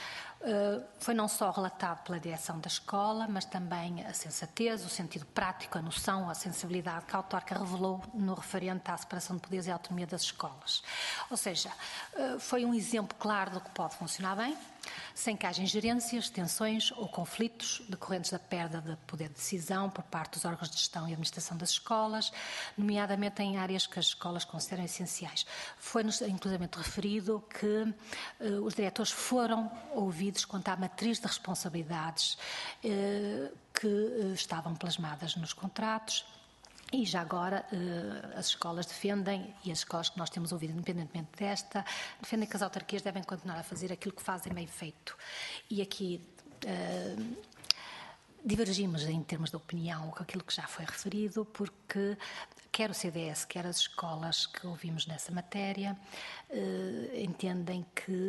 [SPEAKER 6] Uh, foi não só relatado pela direção da escola, mas também a sensatez, o sentido prático, a noção, a sensibilidade que a autarca revelou no referente à separação de poderes e à autonomia das escolas. Ou seja, uh, foi um exemplo claro do que pode funcionar bem, sem que haja ingerências, tensões ou conflitos decorrentes da perda de poder de decisão por parte dos órgãos de gestão e administração das escolas, nomeadamente em áreas que as escolas consideram essenciais. Foi-nos inclusivamente referido que eh, os diretores foram ouvidos quanto à matriz de responsabilidades eh, que eh, estavam plasmadas nos contratos. E já agora as escolas defendem, e as escolas que nós temos ouvido, independentemente desta, defendem que as autarquias devem continuar a fazer aquilo que fazem bem feito. E aqui uh, divergimos em termos de opinião com aquilo que já foi referido, porque quer o C D S, quer as escolas que ouvimos nessa matéria, uh, entendem que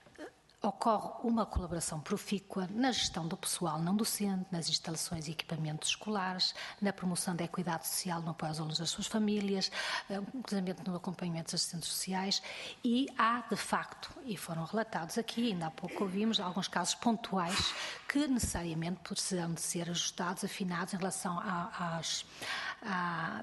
[SPEAKER 6] ocorre uma colaboração profícua na gestão do pessoal não docente, nas instalações e equipamentos escolares, na promoção da equidade social no apoio aos alunos e às suas famílias, inclusive no acompanhamento dos assistentes sociais, e há, de facto, e foram relatados aqui, ainda há pouco ouvimos, alguns casos pontuais que necessariamente precisam de ser ajustados, afinados em relação a, às... A,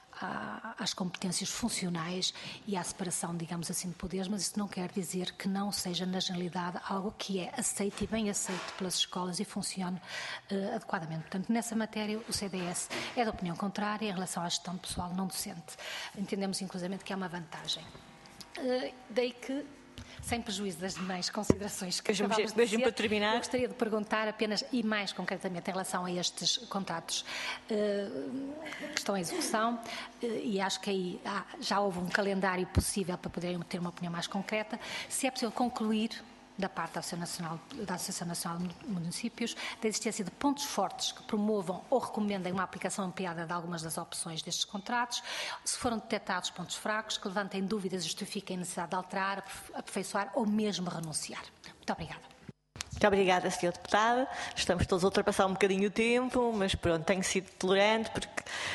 [SPEAKER 6] às competências funcionais e à separação, digamos assim, de poderes, mas isso não quer dizer que não seja, na generalidade, algo que é aceito e bem aceito pelas escolas e funcione uh, adequadamente. Portanto, nessa matéria, o C D S é da opinião contrária em relação à gestão de pessoal não docente. Entendemos, inclusive, que há uma vantagem. Uh, daí que, sem prejuízo das demais considerações que acabámos de dizer,
[SPEAKER 1] para terminar.
[SPEAKER 6] Eu gostaria de perguntar apenas, e mais concretamente em relação a estes contratos uh, que estão em execução, uh, e acho que aí há, já houve um calendário possível para poderem ter uma opinião mais concreta, se é possível concluir da parte da Associação Nacional, da Associação Nacional de Municípios, da existência de pontos fortes que promovam ou recomendem uma aplicação ampliada de algumas das opções destes contratos, se foram detectados pontos fracos, que levantem dúvidas e justifiquem a necessidade de alterar, aperfeiçoar ou mesmo renunciar. Muito obrigada.
[SPEAKER 1] Muito obrigada, senhor Deputado. Estamos todos a ultrapassar um bocadinho o tempo, mas pronto, tenho sido tolerante porque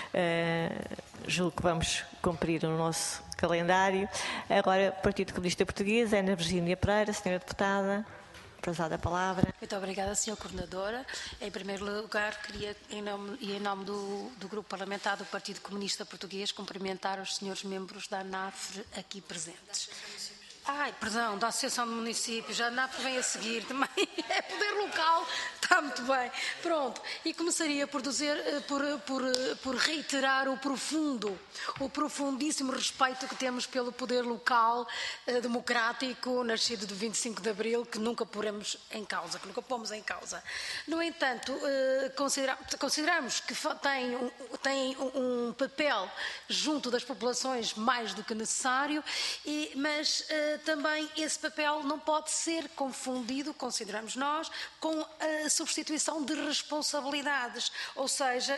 [SPEAKER 1] uh, julgo que vamos cumprir o nosso calendário. Agora, Partido Comunista Português, Ana Virgínia Pereira, senhora Deputada, prezada a palavra.
[SPEAKER 7] Muito obrigada, senhora Coordenadora. Em primeiro lugar, queria, em nome, e em nome do, do Grupo Parlamentar do Partido Comunista Português, cumprimentar os senhores membros da ANAFRE aqui presentes. Ai, perdão, da Associação de Municípios, a ANAFRE vem a seguir também, é poder local, está muito bem. Pronto, e começaria por, dizer, por, por, por reiterar o profundo, o profundíssimo respeito que temos pelo poder local eh, democrático, nascido de vinte e cinco de abril, que nunca poremos em causa, que nunca pomos em causa. No entanto, eh, considera, consideramos que tem, um, tem um, um papel junto das populações mais do que necessário, e, mas eh, também esse papel não pode ser confundido, consideramos nós, com a substituição de responsabilidades, ou seja,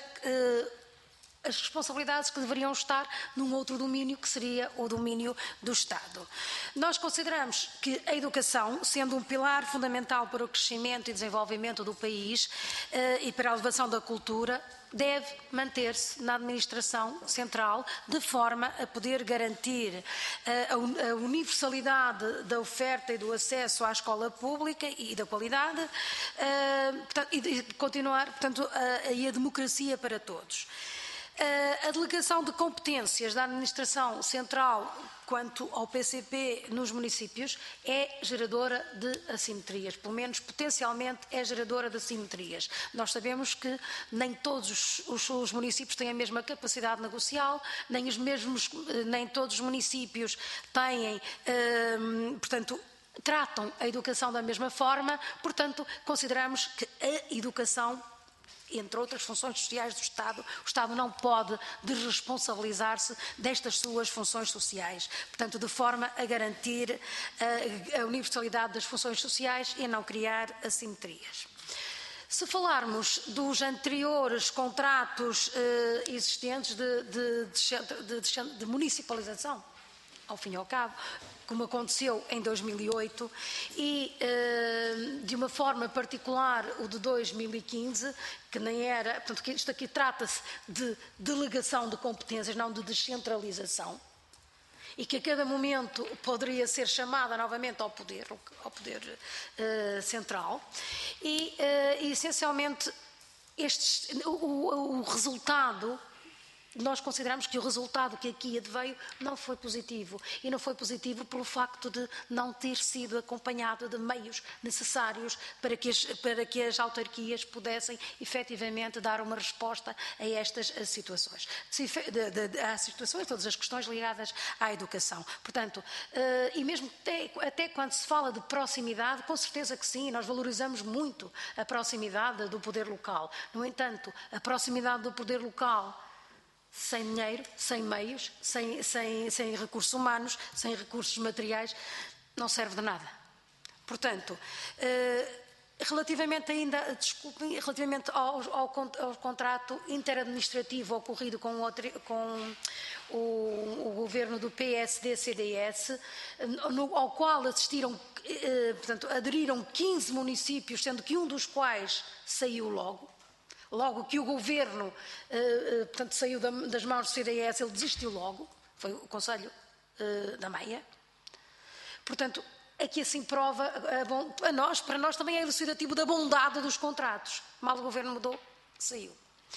[SPEAKER 7] as responsabilidades que deveriam estar num outro domínio, que seria o domínio do Estado. Nós consideramos que a educação, sendo um pilar fundamental para o crescimento e desenvolvimento do país e para a elevação da cultura, deve manter-se na administração central, de forma a poder garantir uh, a universalidade da oferta e do acesso à escola pública e da qualidade, uh, portanto, e de continuar, portanto, a, a democracia para todos. Uh, a delegação de competências da administração central quanto ao P C P nos municípios é geradora de assimetrias, pelo menos potencialmente é geradora de assimetrias. Nós sabemos que nem todos os, os, os municípios têm a mesma capacidade negocial, nem, os mesmos, nem todos os municípios têm, uh, portanto, tratam a educação da mesma forma, portanto, consideramos que a educação entre outras funções sociais do Estado, o Estado não pode desresponsabilizar-se destas suas funções sociais. Portanto, de forma a garantir a, a universalidade das funções sociais e a não criar assimetrias. Se falarmos dos anteriores contratos eh, existentes de, de, de, de, de municipalização, ao fim e ao cabo, como aconteceu em dois mil e oito, e eh, de uma forma particular o de dois mil e quinze, que nem era, portanto, isto aqui trata-se de delegação de competências, não de descentralização, e que a cada momento poderia ser chamada novamente ao poder, ao poder uh, central, e uh, essencialmente estes, o, o, o resultado, nós consideramos que o resultado que aqui adveio não foi positivo, e não foi positivo pelo facto de não ter sido acompanhado de meios necessários para que as, para que as autarquias pudessem efetivamente dar uma resposta a estas situações. Há situações, todas as questões ligadas à educação. Portanto, e mesmo até, até quando se fala de proximidade, com certeza que sim, nós valorizamos muito a proximidade do poder local. No entanto, a proximidade do poder local sem dinheiro, sem meios, sem, sem, sem recursos humanos, sem recursos materiais, não serve de nada. Portanto, eh, relativamente ainda, desculpem, relativamente ao, ao, ao contrato interadministrativo ocorrido com, outro, com o, o governo do P S D C D S, no, ao qual assistiram, eh, portanto, aderiram quinze municípios, sendo que um dos quais saiu logo. Logo que o governo, eh, portanto, saiu das mãos do C D S, ele desistiu logo, foi o Conselho eh, da Meia. Portanto, aqui assim prova, a, bom, a nós, para nós também é elucidativo da bondade dos contratos. Mal o governo mudou, saiu.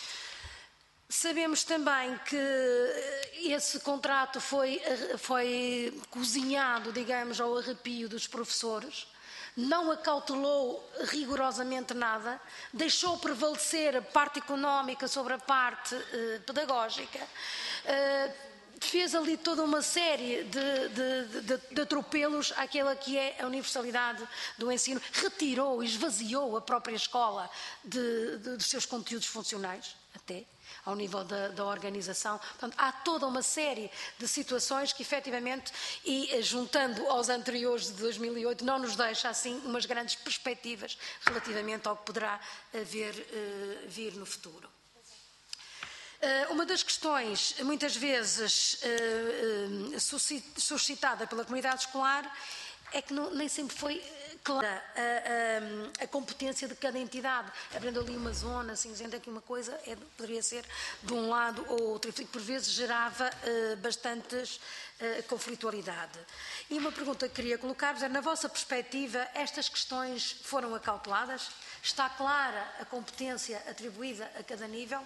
[SPEAKER 7] Sabemos também que esse contrato foi, foi cozinhado, digamos, ao arrepio dos professores. Não acautelou rigorosamente nada, deixou prevalecer a parte económica sobre a parte eh, pedagógica, eh, fez ali toda uma série de, de, de, de atropelos àquela que é a universalidade do ensino, retirou, esvaziou a própria escola de, de, dos seus conteúdos funcionais, até ao nível da, da organização. Portanto, há toda uma série de situações que, efetivamente, e juntando aos anteriores de dois mil e oito, não nos deixa, assim, umas grandes perspectivas relativamente ao que poderá haver, uh, vir no futuro. Uh, uma das questões, muitas vezes, uh, uh, suscitada pela comunidade escolar é que não, nem sempre foi clara a, a, a competência de cada entidade. Abrindo ali uma zona cinzenta, aqui uma coisa é, poderia ser de um lado ou outro, e por vezes gerava uh, bastantes uh, conflitualidade. E uma pergunta que queria colocar-vos é, na vossa perspectiva, estas questões foram acauteladas? Está clara a competência atribuída a cada nível?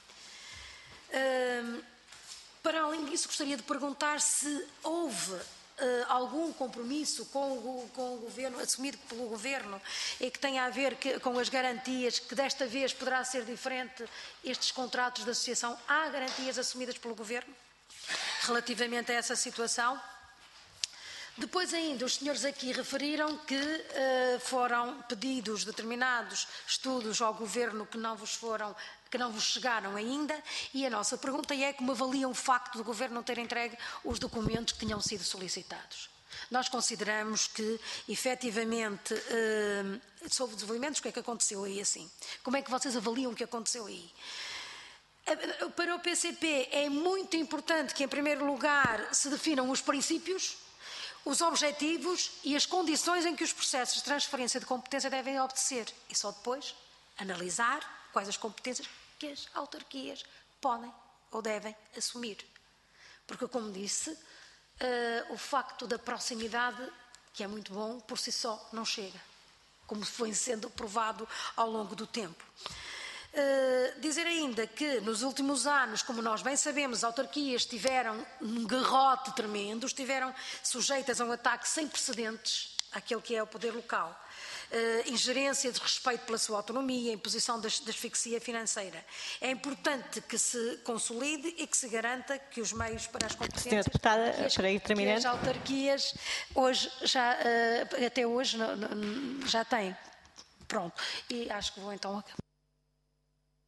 [SPEAKER 7] Uh, para além disso, gostaria de perguntar se houve Uh, algum compromisso com o, com o Governo, assumido pelo Governo, e que tenha a ver que, com as garantias, que desta vez poderá ser diferente estes contratos de associação. Há garantias assumidas pelo Governo relativamente a essa situação? Depois ainda, os senhores aqui referiram que uh, foram pedidos determinados estudos ao Governo que não vos foram que não vos chegaram ainda, e a nossa pergunta é como avaliam o facto do Governo não ter entregue os documentos que tinham sido solicitados. Nós consideramos que, efetivamente, uh, se houve desenvolvimentos, o que é que aconteceu aí assim? Como é que vocês avaliam o que aconteceu aí? Para o P C P é muito importante que, em primeiro lugar, se definam os princípios, os objetivos e as condições em que os processos de transferência de competência devem obedecer, e só depois analisar quais as competências que as autarquias podem ou devem assumir. Porque, como disse, uh, o facto da proximidade, que é muito bom, por si só não chega, como foi sendo provado ao longo do tempo. Uh, dizer ainda que nos últimos anos, como nós bem sabemos, as autarquias tiveram um garrote tremendo, estiveram sujeitas a um ataque sem precedentes àquele que é o poder local. Uh, ingerência de respeito pela sua autonomia, imposição da asfixia financeira. É importante que se consolide e que se garanta que os meios para as competências
[SPEAKER 1] Senhora Deputada,
[SPEAKER 7] que as,
[SPEAKER 1] para ir terminando.
[SPEAKER 7] que as autarquias hoje já, uh, até hoje não, não, já têm. Pronto. E acho que vou então acabar.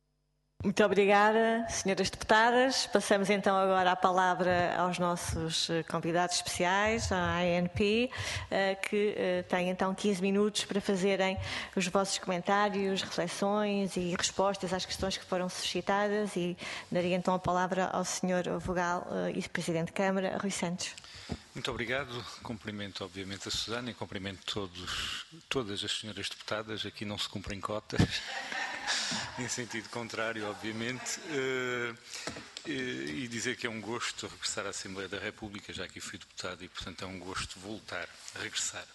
[SPEAKER 1] Muito obrigada, senhoras deputadas. Passamos então agora a palavra aos nossos convidados especiais, à A N P, que têm então quinze minutos para fazerem os vossos comentários, reflexões e respostas às questões que foram suscitadas, e daria então a palavra ao senhor vogal e presidente de Câmara, Rui Santos.
[SPEAKER 8] Muito obrigado. Cumprimento, obviamente, a Susana e cumprimento todos, todas as senhoras deputadas. Aqui não se cumprem cotas, em sentido contrário, obviamente. E dizer que é um gosto regressar à Assembleia da República, já que fui deputado, e, portanto, é um gosto voltar a regressar.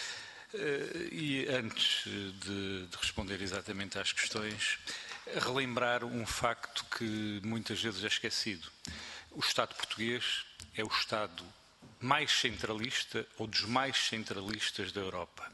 [SPEAKER 8] E antes de, de responder exatamente às questões, relembrar um facto que muitas vezes é esquecido. O Estado português é o Estado mais centralista ou dos mais centralistas da Europa.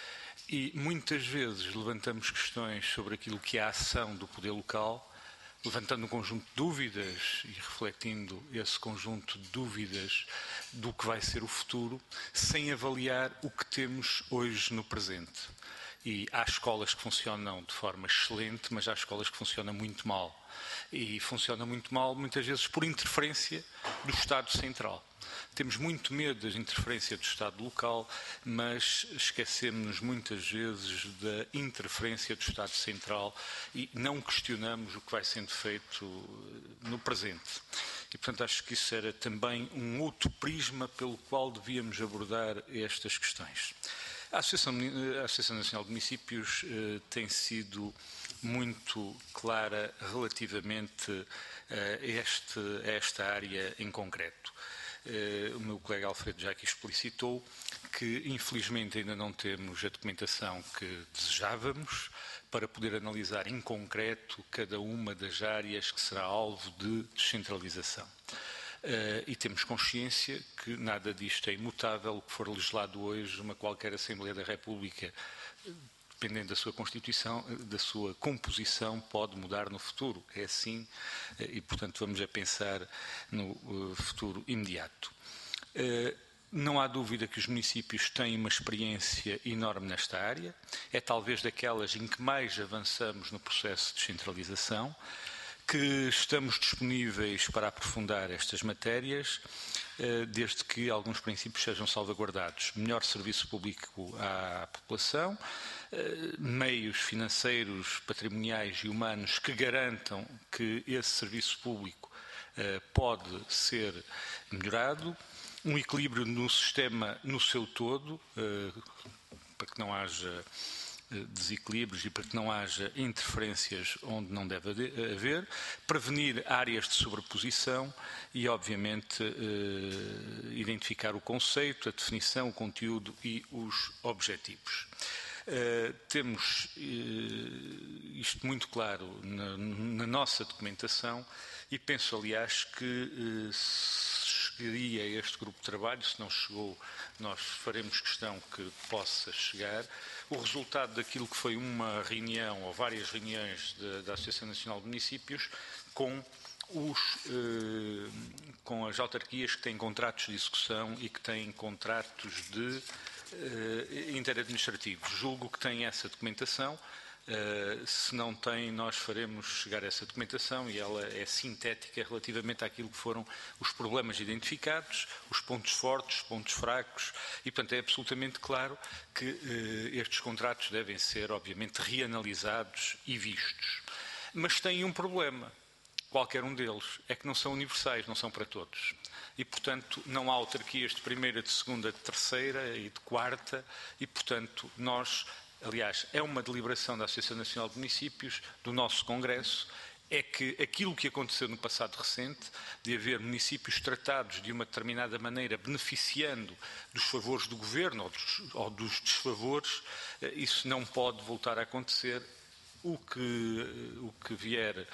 [SPEAKER 8] E muitas vezes levantamos questões sobre aquilo que é a ação do poder local, levantando um conjunto de dúvidas e refletindo esse conjunto de dúvidas do que vai ser o futuro, sem avaliar o que temos hoje no presente. E há escolas que funcionam de forma excelente, mas há escolas que funcionam muito mal. E funciona muito mal, muitas vezes, por interferência do Estado Central. Temos muito medo da interferência do Estado local, mas esquecemos-nos muitas vezes da interferência do Estado Central e não questionamos o que vai sendo feito no presente. E, portanto, acho que isso era também um outro prisma pelo qual devíamos abordar estas questões. A Associação, a Associação Nacional de Municípios eh, tem sido muito clara relativamente a, este, a esta área em concreto. Eh, o meu colega Alfredo já aqui explicitou que, infelizmente, ainda não temos a documentação que desejávamos para poder analisar em concreto cada uma das áreas que será alvo de descentralização. Uh, e temos consciência que nada disto é imutável. O que for legislado hoje, uma qualquer Assembleia da República, dependendo da sua Constituição, da sua composição, pode mudar no futuro. É assim, uh, e portanto vamos a pensar no uh, futuro imediato. Uh, não há dúvida que os municípios têm uma experiência enorme nesta área. É talvez daquelas em que mais avançamos no processo de descentralização, que estamos disponíveis para aprofundar estas matérias, desde que alguns princípios sejam salvaguardados. Melhor serviço público à população, meios financeiros, patrimoniais e humanos que garantam que esse serviço público pode ser melhorado, um equilíbrio no sistema no seu todo, para que não haja desequilíbrios e para que não haja interferências onde não deve haver, prevenir áreas de sobreposição e, obviamente, eh, identificar o conceito, a definição, o conteúdo e os objetivos. Uh, temos uh, isto muito claro na, na nossa documentação e penso, aliás, que uh, chegaria a este grupo de trabalho, se não chegou, nós faremos questão que possa chegar, o resultado daquilo que foi uma reunião ou várias reuniões de, da Associação Nacional de Municípios com, os, uh, com as autarquias que têm contratos de execução e que têm contratos de Uh, interadministrativos. Julgo que tem essa documentação. Uh, se não tem, nós faremos chegar essa documentação e ela é sintética relativamente àquilo que foram os problemas identificados, os pontos fortes, os pontos fracos e, portanto, é absolutamente claro que uh, estes contratos devem ser, obviamente, reanalisados e vistos. Mas tem um problema, qualquer um deles, é que não são universais, não são para todos. E, portanto, não há autarquias de primeira, de segunda, de terceira e de quarta e, portanto, nós, aliás, é uma deliberação da Associação Nacional de Municípios, do nosso Congresso, é que aquilo que aconteceu no passado recente, de haver municípios tratados de uma determinada maneira, beneficiando dos favores do Governo ou dos, ou dos desfavores, isso não pode voltar a acontecer. O que, o que vier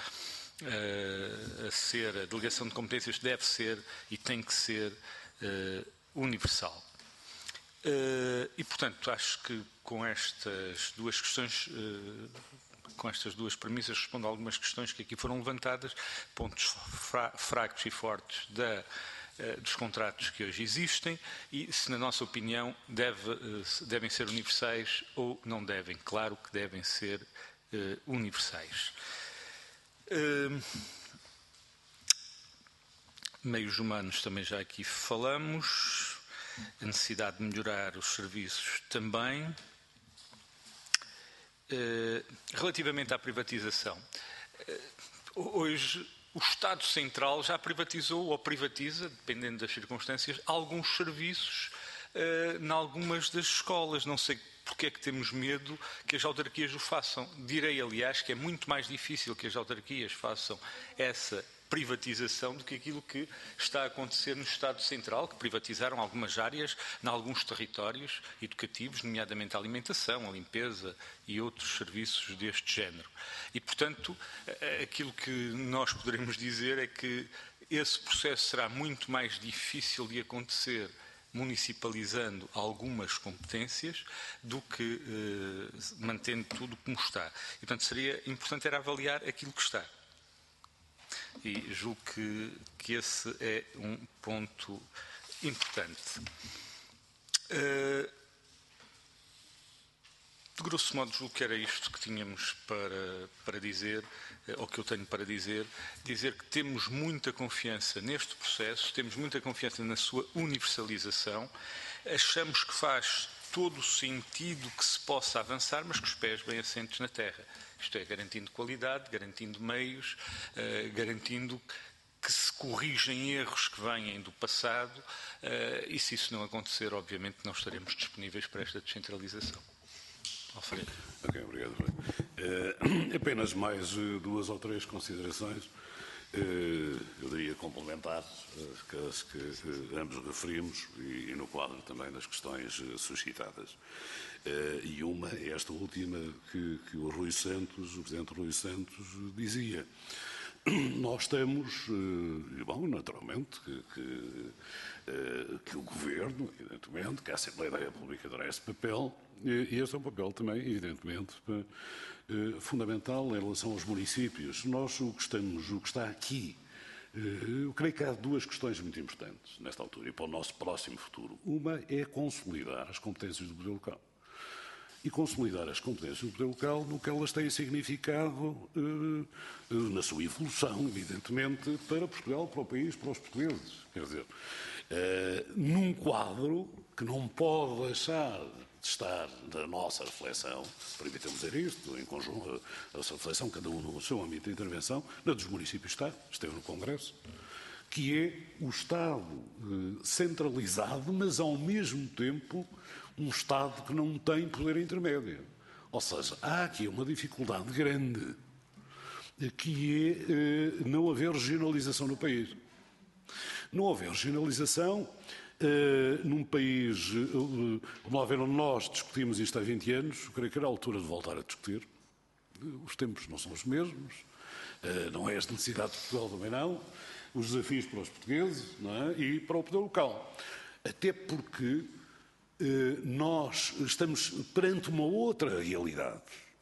[SPEAKER 8] Uh, a ser, a delegação de competências deve ser e tem que ser uh, universal. Uh, e, portanto, acho que com estas duas questões, uh, com estas duas premissas, respondo a algumas questões que aqui foram levantadas, pontos fra fracos e fortes da, uh, dos contratos que hoje existem e se, na nossa opinião, deve, uh, devem ser universais ou não devem. Claro que devem ser uh, universais. Uh, meios humanos também já aqui falamos, a necessidade de melhorar os serviços também. Uh, relativamente à privatização, uh, hoje o Estado Central já privatizou ou privatiza, dependendo das circunstâncias, alguns serviços uh, em algumas das escolas. Não sei porque é que temos medo que as autarquias o façam. Direi, aliás, que é muito mais difícil que as autarquias façam essa privatização do que aquilo que está a acontecer no Estado Central, que privatizaram algumas áreas em alguns territórios educativos, nomeadamente a alimentação, a limpeza e outros serviços deste género. E, portanto, aquilo que nós poderemos dizer é que esse processo será muito mais difícil de acontecer municipalizando algumas competências do que eh, mantendo tudo como está. E, portanto, seria importante era avaliar aquilo que está. E julgo que, que esse é um ponto importante. Uh, de grosso modo, julgo que era isto que tínhamos para, para dizer, ou que eu tenho para dizer, dizer que temos muita confiança neste processo, temos muita confiança na sua universalização, achamos que faz todo o sentido que se possa avançar, mas com os pés bem assentes na terra. Isto é, garantindo qualidade, garantindo meios, uh, garantindo que se corrigem erros que vêm do passado, uh, e se isso não acontecer, obviamente não estaremos disponíveis para esta descentralização. Alfredo.
[SPEAKER 3] Ok, obrigado. Uh, apenas mais uh, duas ou três considerações. Uh, eu diria complementar uh, que, as que uh, ambos referimos e, e no quadro também das questões uh, suscitadas. Uh, e uma é esta última que, que o Rui Santos, o Presidente Rui Santos, dizia. Nós temos, uh, e bom, naturalmente, que, que, uh, que o Governo, evidentemente, que a Assembleia da República dará esse papel, e este é um papel também, evidentemente, uh, fundamental em relação aos municípios. Nós, o que, estamos, o que está aqui, uh, eu creio que há duas questões muito importantes nesta altura e para o nosso próximo futuro. Uma é consolidar as competências do poder local. E consolidar as competências do poder local no que elas têm significado eh, na sua evolução, evidentemente, para Portugal, para o país, para os portugueses. Quer dizer, eh, num quadro que não pode deixar de estar na nossa reflexão, permitam-me dizer isto, em conjunto, a nossa reflexão, cada um no seu âmbito de intervenção, na dos municípios está, esteve no Congresso, que é o Estado eh, centralizado, mas ao mesmo tempo um Estado que não tem poder intermédio. Ou seja, há aqui uma dificuldade grande, que é eh, não haver regionalização no país. Não haver regionalização eh, num país, eh, como lá ver, onde nós discutimos isto há vinte anos, eu creio que era a altura de voltar a discutir. Os tempos não são os mesmos, eh, não é esta necessidade de Portugal também não, os desafios para os portugueses, não é? E para o poder local. Até porque nós estamos perante uma outra realidade,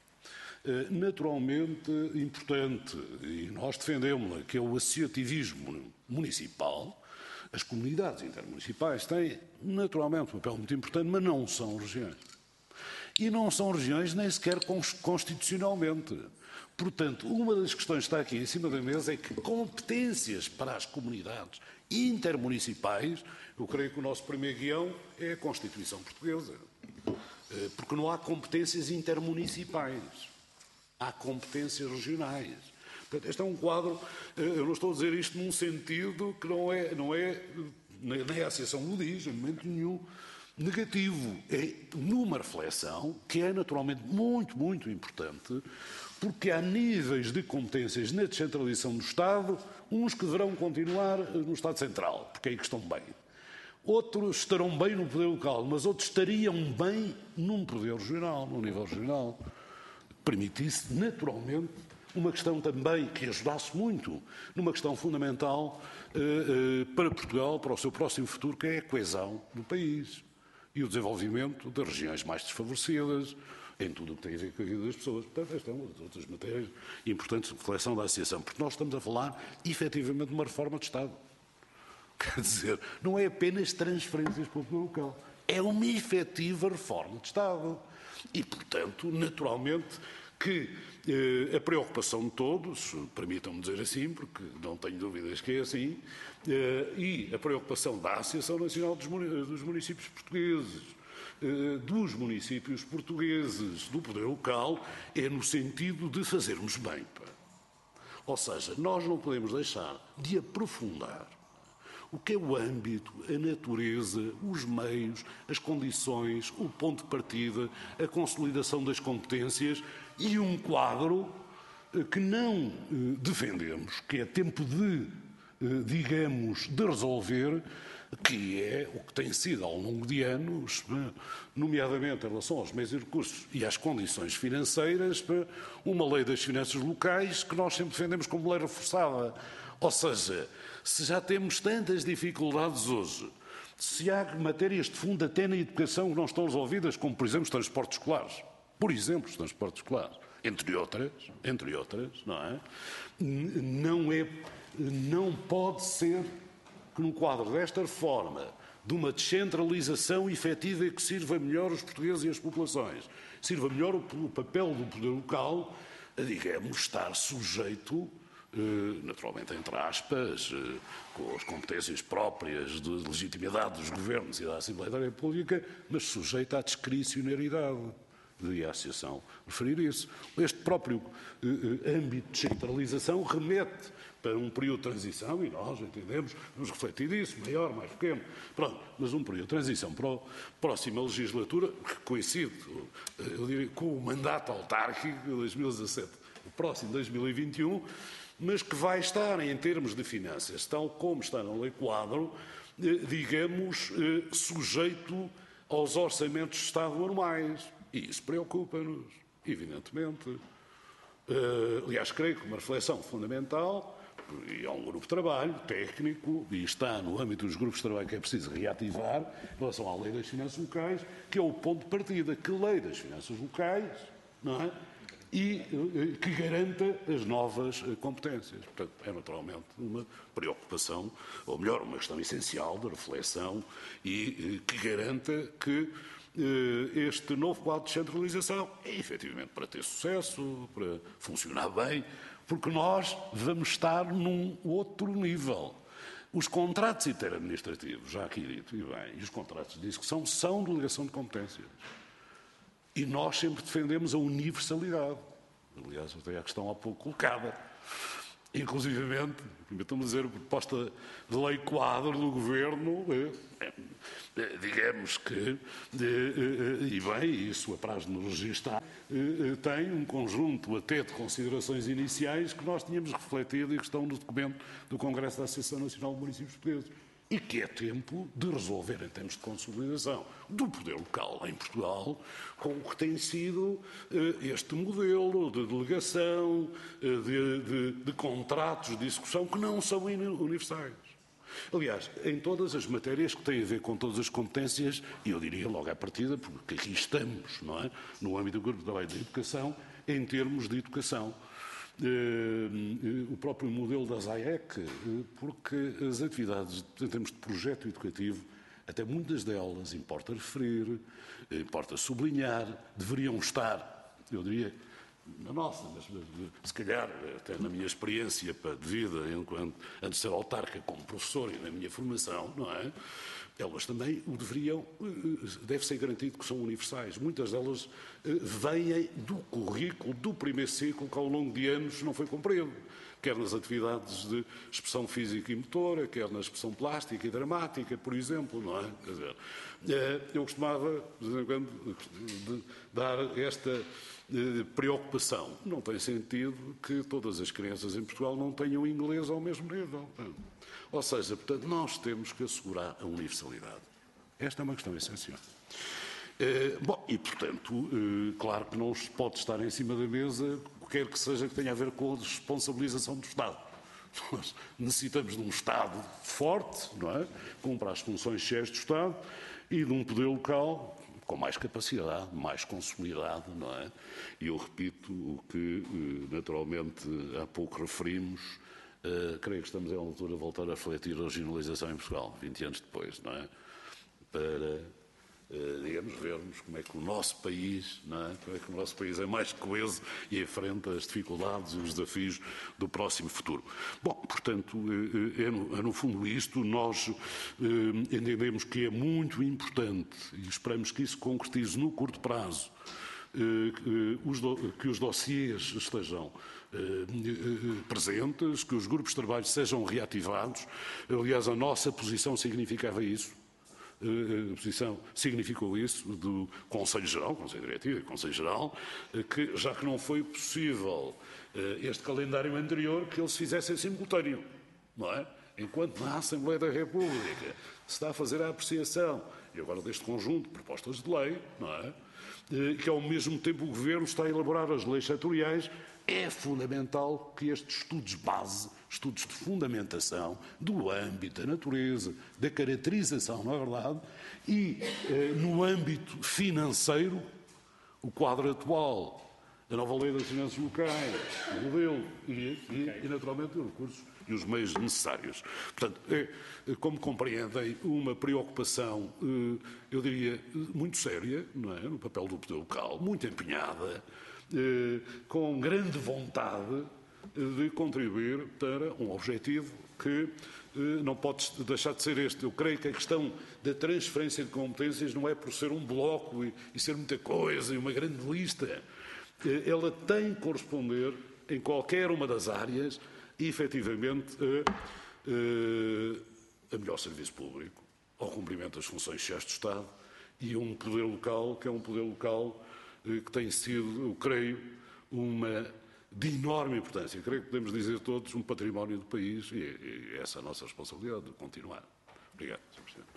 [SPEAKER 3] naturalmente importante, e nós defendemos-la, que é o associativismo municipal. As comunidades intermunicipais têm, naturalmente, um papel muito importante, mas não são regiões. E não são regiões nem sequer constitucionalmente. Portanto, uma das questões que está aqui em cima da mesa é que competências para as comunidades intermunicipais, eu creio que o nosso primeiro guião é a Constituição Portuguesa, porque não há competências intermunicipais, há competências regionais. Portanto, este é um quadro, eu não estou a dizer isto num sentido que não é, não é nem a Associação o diz, em momento nenhum, negativo. É numa reflexão que é naturalmente muito, muito importante, porque há níveis de competências na descentralização do Estado, uns que deverão continuar no Estado Central, porque é aí que estão bem. Outros estarão bem no poder local, mas outros estariam bem num poder regional, num nível regional. Permitisse, naturalmente, uma questão também que ajudasse muito, numa questão fundamental eh, eh, para Portugal, para o seu próximo futuro, que é a coesão do país e o desenvolvimento das regiões mais desfavorecidas, em tudo o que tem a ver com a vida das pessoas. Portanto, esta é uma das outras matérias importantes de reflexão da Associação, porque nós estamos a falar, efetivamente, de uma reforma de Estado. Quer dizer, não é apenas transferências para o poder local, é uma efetiva reforma de Estado. E, portanto, naturalmente, que eh, a preocupação de todos, permitam-me dizer assim, porque não tenho dúvidas que é assim, eh, e a preocupação da Associação Nacional dos Municípios Portugueses, eh, dos municípios portugueses, do poder local, é no sentido de fazermos bem. Pá. Ou seja, nós não podemos deixar de aprofundar o que é o âmbito, a natureza, os meios, as condições, o ponto de partida, a consolidação das competências e um quadro que não defendemos, que é tempo de, digamos, de resolver, que é o que tem sido ao longo de anos, nomeadamente em relação aos meios e recursos e às condições financeiras, uma lei das finanças locais que nós sempre defendemos como lei reforçada. Ou seja, se já temos tantas dificuldades hoje, se há matérias de fundo até na educação que não estão resolvidas, como, por exemplo, os transportes escolares, por exemplo, os transportes escolares, entre outras, entre outras, não é? Não é, não pode ser que no quadro desta reforma, de uma descentralização efetiva que sirva melhor os portugueses e as populações, sirva melhor o papel do poder local, digamos, estar sujeito, naturalmente, entre aspas, com as competências próprias de legitimidade dos governos e da Assembleia da República, mas sujeito à discricionariedade. De a Associação referir isso. Este próprio âmbito de descentralização remete para um período de transição, e nós entendemos, vamos refletir nisso, maior, mais pequeno, pronto, mas um período de transição para a próxima legislatura, que coincide, eu diria, com o mandato autárquico de dois mil e dezassete, o próximo dois mil e vinte e um, mas que vai estar, em termos de finanças, tal como está na Lei Quadro, digamos, sujeito aos orçamentos de Estado anuais. E isso preocupa-nos, evidentemente. Uh, aliás, creio que uma reflexão fundamental, e há um grupo de trabalho técnico, e está no âmbito dos grupos de trabalho que é preciso reativar, em relação à Lei das Finanças Locais, que é o ponto de partida. Que Lei das Finanças Locais, não é? E uh, que garanta as novas uh, competências. Portanto, é naturalmente uma preocupação, ou melhor, uma questão essencial de reflexão e uh, que garanta que este novo quadro de descentralização é efetivamente para ter sucesso, para funcionar bem, porque nós vamos estar num outro nível. Os contratos interadministrativos, já aqui dito, e bem, e os contratos de execução são delegação de competências. E nós sempre defendemos a universalidade. Aliás, até a questão há pouco colocada. Inclusivamente, estamos a dizer, a proposta de lei quadro do Governo, é, é, digamos que, é, e bem, isso apraz de nos registrar, é, tem um conjunto até de considerações iniciais que nós tínhamos refletido e que estão no documento do Congresso da Associação Nacional de Municípios Portugueses. E que é tempo de resolver, em termos de consolidação do poder local em Portugal, com o que tem sido eh, este modelo de delegação, eh, de, de, de contratos de execução que não são universais. Aliás, em todas as matérias que têm a ver com todas as competências, e eu diria logo à partida, porque aqui estamos, não é? No âmbito do Grupo de Trabalho de Educação, em termos de educação. o próprio modelo da SAEC, porque as atividades em termos de projeto educativo, até muitas delas, importa referir, importa sublinhar, deveriam estar, eu diria, na nossa, mas se calhar até na minha experiência de vida, enquanto, antes de ser autarca como professor e na minha formação, não é? Elas também o deveriam, deve ser garantido que são universais. Muitas delas vêm do currículo do primeiro ciclo que ao longo de anos não foi cumprido, quer nas atividades de expressão física e motora, quer na expressão plástica e dramática, por exemplo, não é? Quer dizer, eu costumava, de vez em quando, de dar esta preocupação. Não tem sentido que todas as crianças em Portugal não tenham inglês ao mesmo nível. Ou seja, portanto, nós temos que assegurar a universalidade. Esta é uma questão essencial. Eh, bom, e, portanto, eh, claro que não se pode estar em cima da mesa quer que seja que tenha a ver com a responsabilização do Estado. Nós necessitamos de um Estado forte, não é? Que cumpra as funções cheias do Estado e de um poder local com mais capacidade, mais consolidado, não é? E eu repito o que, naturalmente, há pouco referimos. Uh, creio que estamos, à altura, a voltar a refletir a regionalização em Portugal, vinte anos depois, não é? Para digamos, vermos como é que o nosso país, não é? Como é que o nosso país é mais coeso e enfrenta as dificuldades e os desafios do próximo futuro. Bom, portanto, é no, é no fundo isto. Nós eh, entendemos que é muito importante e esperamos que isso concretize no curto prazo, eh, os do, que os dossiês estejam eh, presentes, que os grupos de trabalho sejam reativados. Aliás, a nossa posição significava isso. A posição significou isso do Conselho Geral, Conselho Diretivo e Conselho Geral, que já que não foi possível este calendário anterior, que eles fizessem simultâneo, não é? Enquanto na Assembleia da República se está a fazer a apreciação, e agora deste conjunto de propostas de lei, não é? Que ao mesmo tempo o Governo está a elaborar as leis setoriais, é fundamental que estes estudos base, estudos de fundamentação do âmbito, da natureza, da caracterização, na verdade, e eh, no âmbito financeiro, o quadro atual, a nova lei das finanças locais, o modelo e, e, e naturalmente, os recursos e os meios necessários. Portanto, é, como compreendem, uma preocupação, eh, eu diria, muito séria, não é? No papel do poder local, muito empenhada, Eh, com grande vontade de contribuir para um objetivo que eh, não pode deixar de ser este. Eu creio que a questão da transferência de competências não é por ser um bloco e, e ser muita coisa e uma grande lista. Eh, ela tem que corresponder em qualquer uma das áreas, e, efetivamente, a, a melhor serviço público, ao cumprimento das funções de chefes de Estado e um poder local, que é um poder local que tem sido, eu creio, uma de enorme importância. Eu creio que podemos dizer todos um património do país e, e essa é a nossa responsabilidade de continuar. Obrigado, senhor Presidente.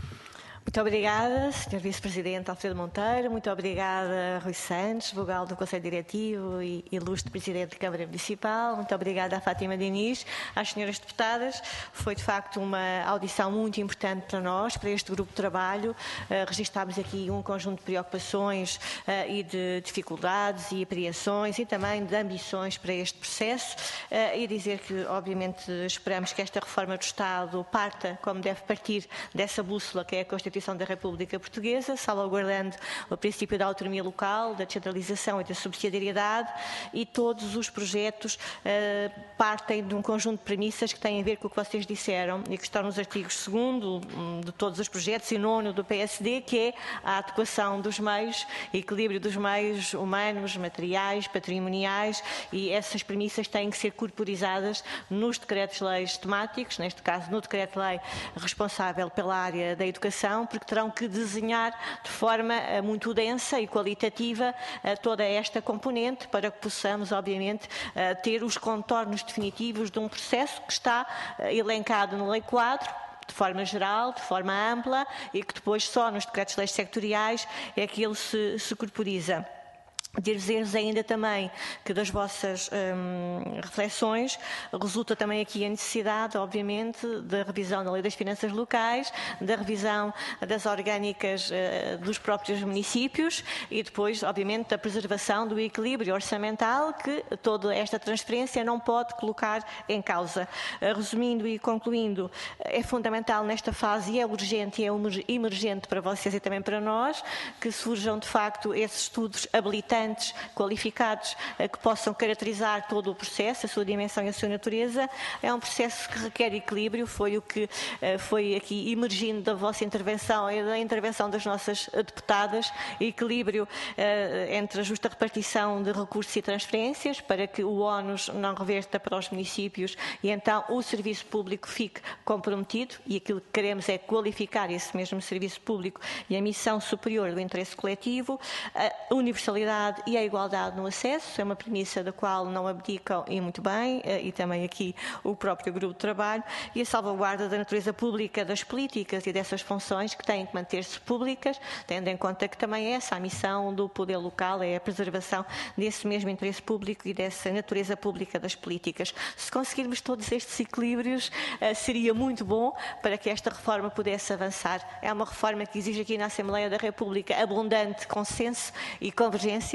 [SPEAKER 1] Muito obrigada, senhor Vice-Presidente Alfredo Monteiro. Muito obrigada, Rui Santos, vogal do Conselho Diretivo e ilustre Presidente da Câmara Municipal. Muito obrigada à Fátima Diniz, às senhoras deputadas. Foi, de facto, uma audição muito importante para nós, para este grupo de trabalho. Uh, registámos aqui um conjunto de preocupações uh, e de dificuldades e apreensões e também de ambições para este processo. Uh, e dizer que, obviamente, esperamos que esta reforma do Estado parta, como deve partir, dessa bússola que é a Constituição da República Portuguesa, salvaguardando o princípio da autonomia local, da descentralização e da subsidiariedade, e todos os projetos uh, partem de um conjunto de premissas que têm a ver com o que vocês disseram e que estão nos artigos segundo um, de todos os projetos e nono do P S D, que é a adequação dos meios, equilíbrio dos meios humanos, materiais, patrimoniais, e essas premissas têm que ser corporizadas nos decretos-leis temáticos, neste caso no decreto-lei responsável pela área da educação, porque terão que desenhar de forma muito densa e qualitativa toda esta componente para que possamos, obviamente, ter os contornos definitivos de um processo que está elencado no Lei quadro, de forma geral, de forma ampla, e que depois só nos decretos-leis sectoriais é que ele se, se corporiza. Dizer-vos ainda também que das vossas hum, reflexões resulta também aqui a necessidade, obviamente, da revisão da Lei das Finanças Locais, da revisão das orgânicas uh, dos próprios municípios e depois, obviamente, da preservação do equilíbrio orçamental que toda esta transferência não pode colocar em causa. Uh, resumindo e concluindo, é fundamental nesta fase e é urgente e é emergente para vocês e também para nós que surjam, de facto, esses estudos habilitantes, qualificados, que possam caracterizar todo o processo, a sua dimensão e a sua natureza. É um processo que requer equilíbrio, foi o que foi aqui emergindo da vossa intervenção e da intervenção das nossas deputadas, equilíbrio entre a justa repartição de recursos e transferências, para que o ónus não reverta para os municípios e então o serviço público fique comprometido, e aquilo que queremos é qualificar esse mesmo serviço público e a missão superior do interesse coletivo, a universalidade e a igualdade no acesso, é uma premissa da qual não abdicam, e muito bem, e também aqui o próprio grupo de trabalho, e a salvaguarda da natureza pública das políticas e dessas funções que têm que manter-se públicas, tendo em conta que também essa a missão do poder local, é a preservação desse mesmo interesse público e dessa natureza pública das políticas. Se conseguirmos todos estes equilíbrios, seria muito bom para que esta reforma pudesse avançar. É uma reforma que exige aqui na Assembleia da República abundante consenso e convergência,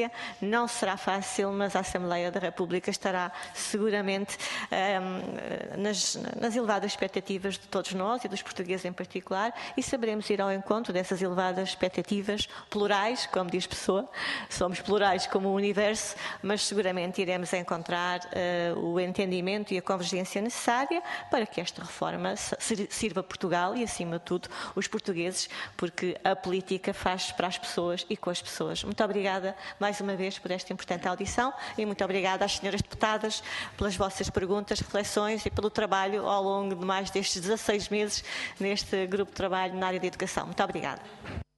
[SPEAKER 1] convivência. Não será fácil, mas a Assembleia da República estará seguramente um, nas, nas elevadas expectativas de todos nós e dos portugueses em particular, e saberemos ir ao encontro dessas elevadas expectativas plurais, como diz Pessoa, somos plurais como o universo, mas seguramente iremos encontrar uh, o entendimento e a convergência necessária para que esta reforma sirva Portugal e, acima de tudo, os portugueses, porque a política faz para as pessoas e com as pessoas. Muito obrigada mais uma vez por esta importante audição e muito obrigada às senhoras deputadas pelas vossas perguntas, reflexões e pelo trabalho ao longo de mais destes dezasseis meses neste grupo de trabalho na área da educação. Muito obrigada.